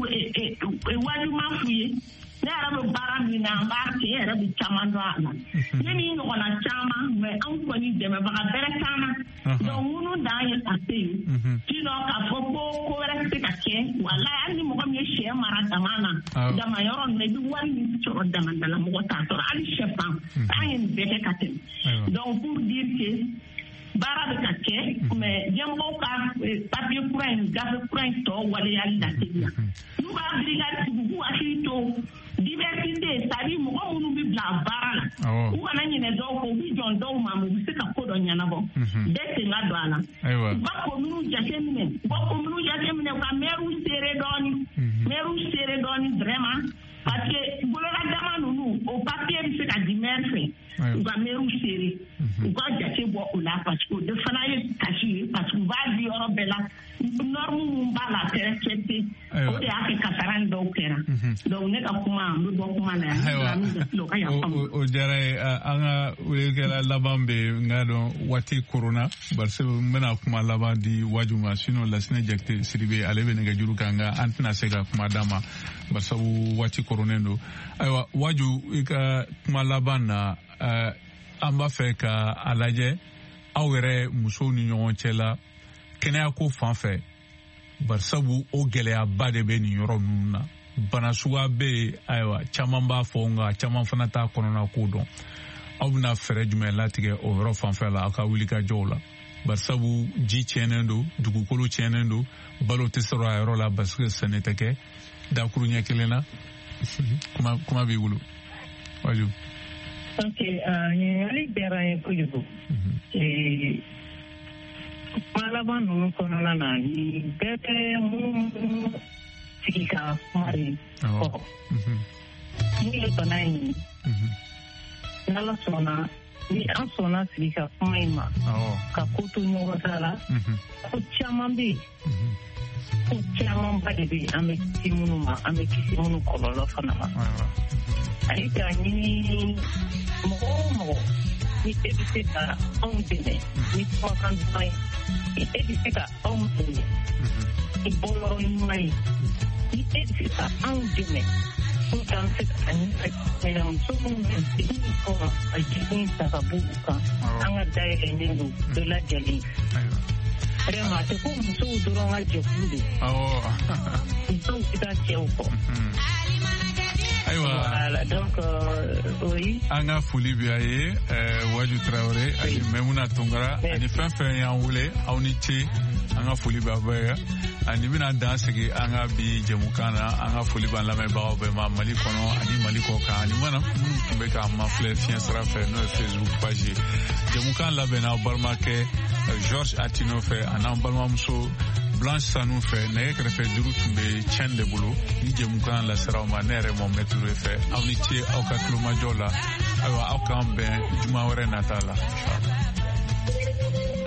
wajuma f'u ye ne yɛrɛ bɛ baara min na an b'a kɛ e yɛrɛ bɛ caman dɔn a la ne ni ɲɔgɔnna caman mais anw kɔni dɛmɛbaga bɛrɛ caman donc minnu dan ye a se ye sinon k'a fɔ ko ko wɛrɛ tɛ se ka kɛ walayi hali ni mɔgɔ min ye sɛ mara dama na dama yɔrɔ ninnu i bɛ wari min sɔrɔ damadala mɔgɔ t'a sɔrɔ hali sɛfan an ye nin bɛɛ kɛ ka tɛmɛ donc pour dire que baara bɛ ka kɛ mais ɲɛmɔgɔw ka papier kura in gafe kura in tɔ waleyali la teliya n'u b'a brigade sigi k'u hakili to diversité c'est-à-dire mɔgɔ minnu bɛ bila baara la u kana ɲinɛ dɔw kɔ u bɛ jɔn dɔw ma mais u bɛ se ka ko dɔ ɲɛnabɔ bɛɛ sen ka don a la u ka commune jateminɛ u ka commune jateminɛ u ka maire seere dɔɔnin maire seere dɔɔnin vraiment parce que bololadama ninnu o papier bɛ se ka di maire fɛ u ka maire seere u ka jate bɔ o la parce que o de fana ye kasi ye parce que u b'a di yɔrɔ bɛɛ la norme min b'a la tɛ respecté o de y'a kɛ kasara in dɔw kɛra donc ne ka kuma n bɛ bɔ kuma la yan o diyara ye an ka weelekɛla laban bɛ yen n k'a dɔn waati korona bari sabu n bɛna kuma laban di Waju ma sinon Lasine Jakite Sidibe ale bɛ nɛgɛjuru kan nka an tɛna se ka kuma d'a ma bari sabu waati koronen don ayiwa Waju i ka kuma laban na an b'a fɛ ka a lajɛ aw yɛrɛ musow ni ɲɔgɔn cɛ la kɛnɛya ko fan fɛ bari sabu o gɛlɛyaba de bɛ nin yɔrɔ ninnu na bana suguya bɛ yen ayiwa caman b'a fɔ nka caman fana t'a kɔnɔna ko dɔn aw bɛna fɛɛrɛ jumɛn latigɛ o yɔrɔ fan fɛ la aw ka wuli ka jɔw la bari sabu ji tiɲɛnen don dugukolo tiɲɛnen don balo tɛ sɔrɔ a yɔrɔ la parce que sɛnɛ tɛ kɛ dakuru ɲɛ kelen na kuma kuma b'i bolo Waju. Ok, ɲininkali diyara n ye kojugu. Kuma laban ninnu kɔnɔna na nin bɛɛ bɛ minnu sigi ka kuma de fɔ. Mun ye bana in ye n'Ala sɔnna ni an sɔnna sigi ka kuma in ma ka ko to ɲɔgɔn ta la ko caman bɛ yen ko camanba de bɛ yen an bɛ kisi minnu ma an bɛ kisi minnu kɔlɔlɔ fana ma. Ayi ka ɲini mɔgɔ o mɔgɔ ni e bɛ se ka anw dɛmɛ ni kumakan duman ye ni e bɛ se ka anw dɛmɛ ni bɔyɔrɔ ɲuman ye ni e bɛ se ka anw dɛmɛ pour que an bɛ se ka ɲɛna muso minnu bɛ degun kɔnɔ a degun ta ka bɔ u kan an ka dayɛlɛlen don bɛɛ lajɛlen. Vraiment a tɛ ko musow dɔrɔn ka jɛkulu de musow tɛ taa cɛw kɔ. Ayiwa voilà donc o ye an ka foli bɛ a ye Waju Tarawele ani Memuna Tunkara ani fɛn fɛn y'an wele aw ni ce an ka foli b'a bɛɛ ye ani bɛna dan sigi an ka bi jɛmukan na an ka foli b'an lamɛnbagaw bɛɛ ma Mali kɔnɔ ani Mali kɔ kan ani mana minnu tun bɛ k'an mafilɛ fiɲɛ sira fɛ n'o ye Facebook page ye jɛmukan labɛnna aw balimakɛ Georges Atino fɛ ani an balimamuso Blanche Sanu fɛ nɛgɛ kɛrɛfɛ juru tun bɛ tiɲɛ de bolo ni jɛmukan lasiraw ma ne yɛrɛ Mohamed Touré fɛ aw ni ce aw ka tulomajɔ la ayiwa aw k'an bɛn juma wɛrɛ nata la.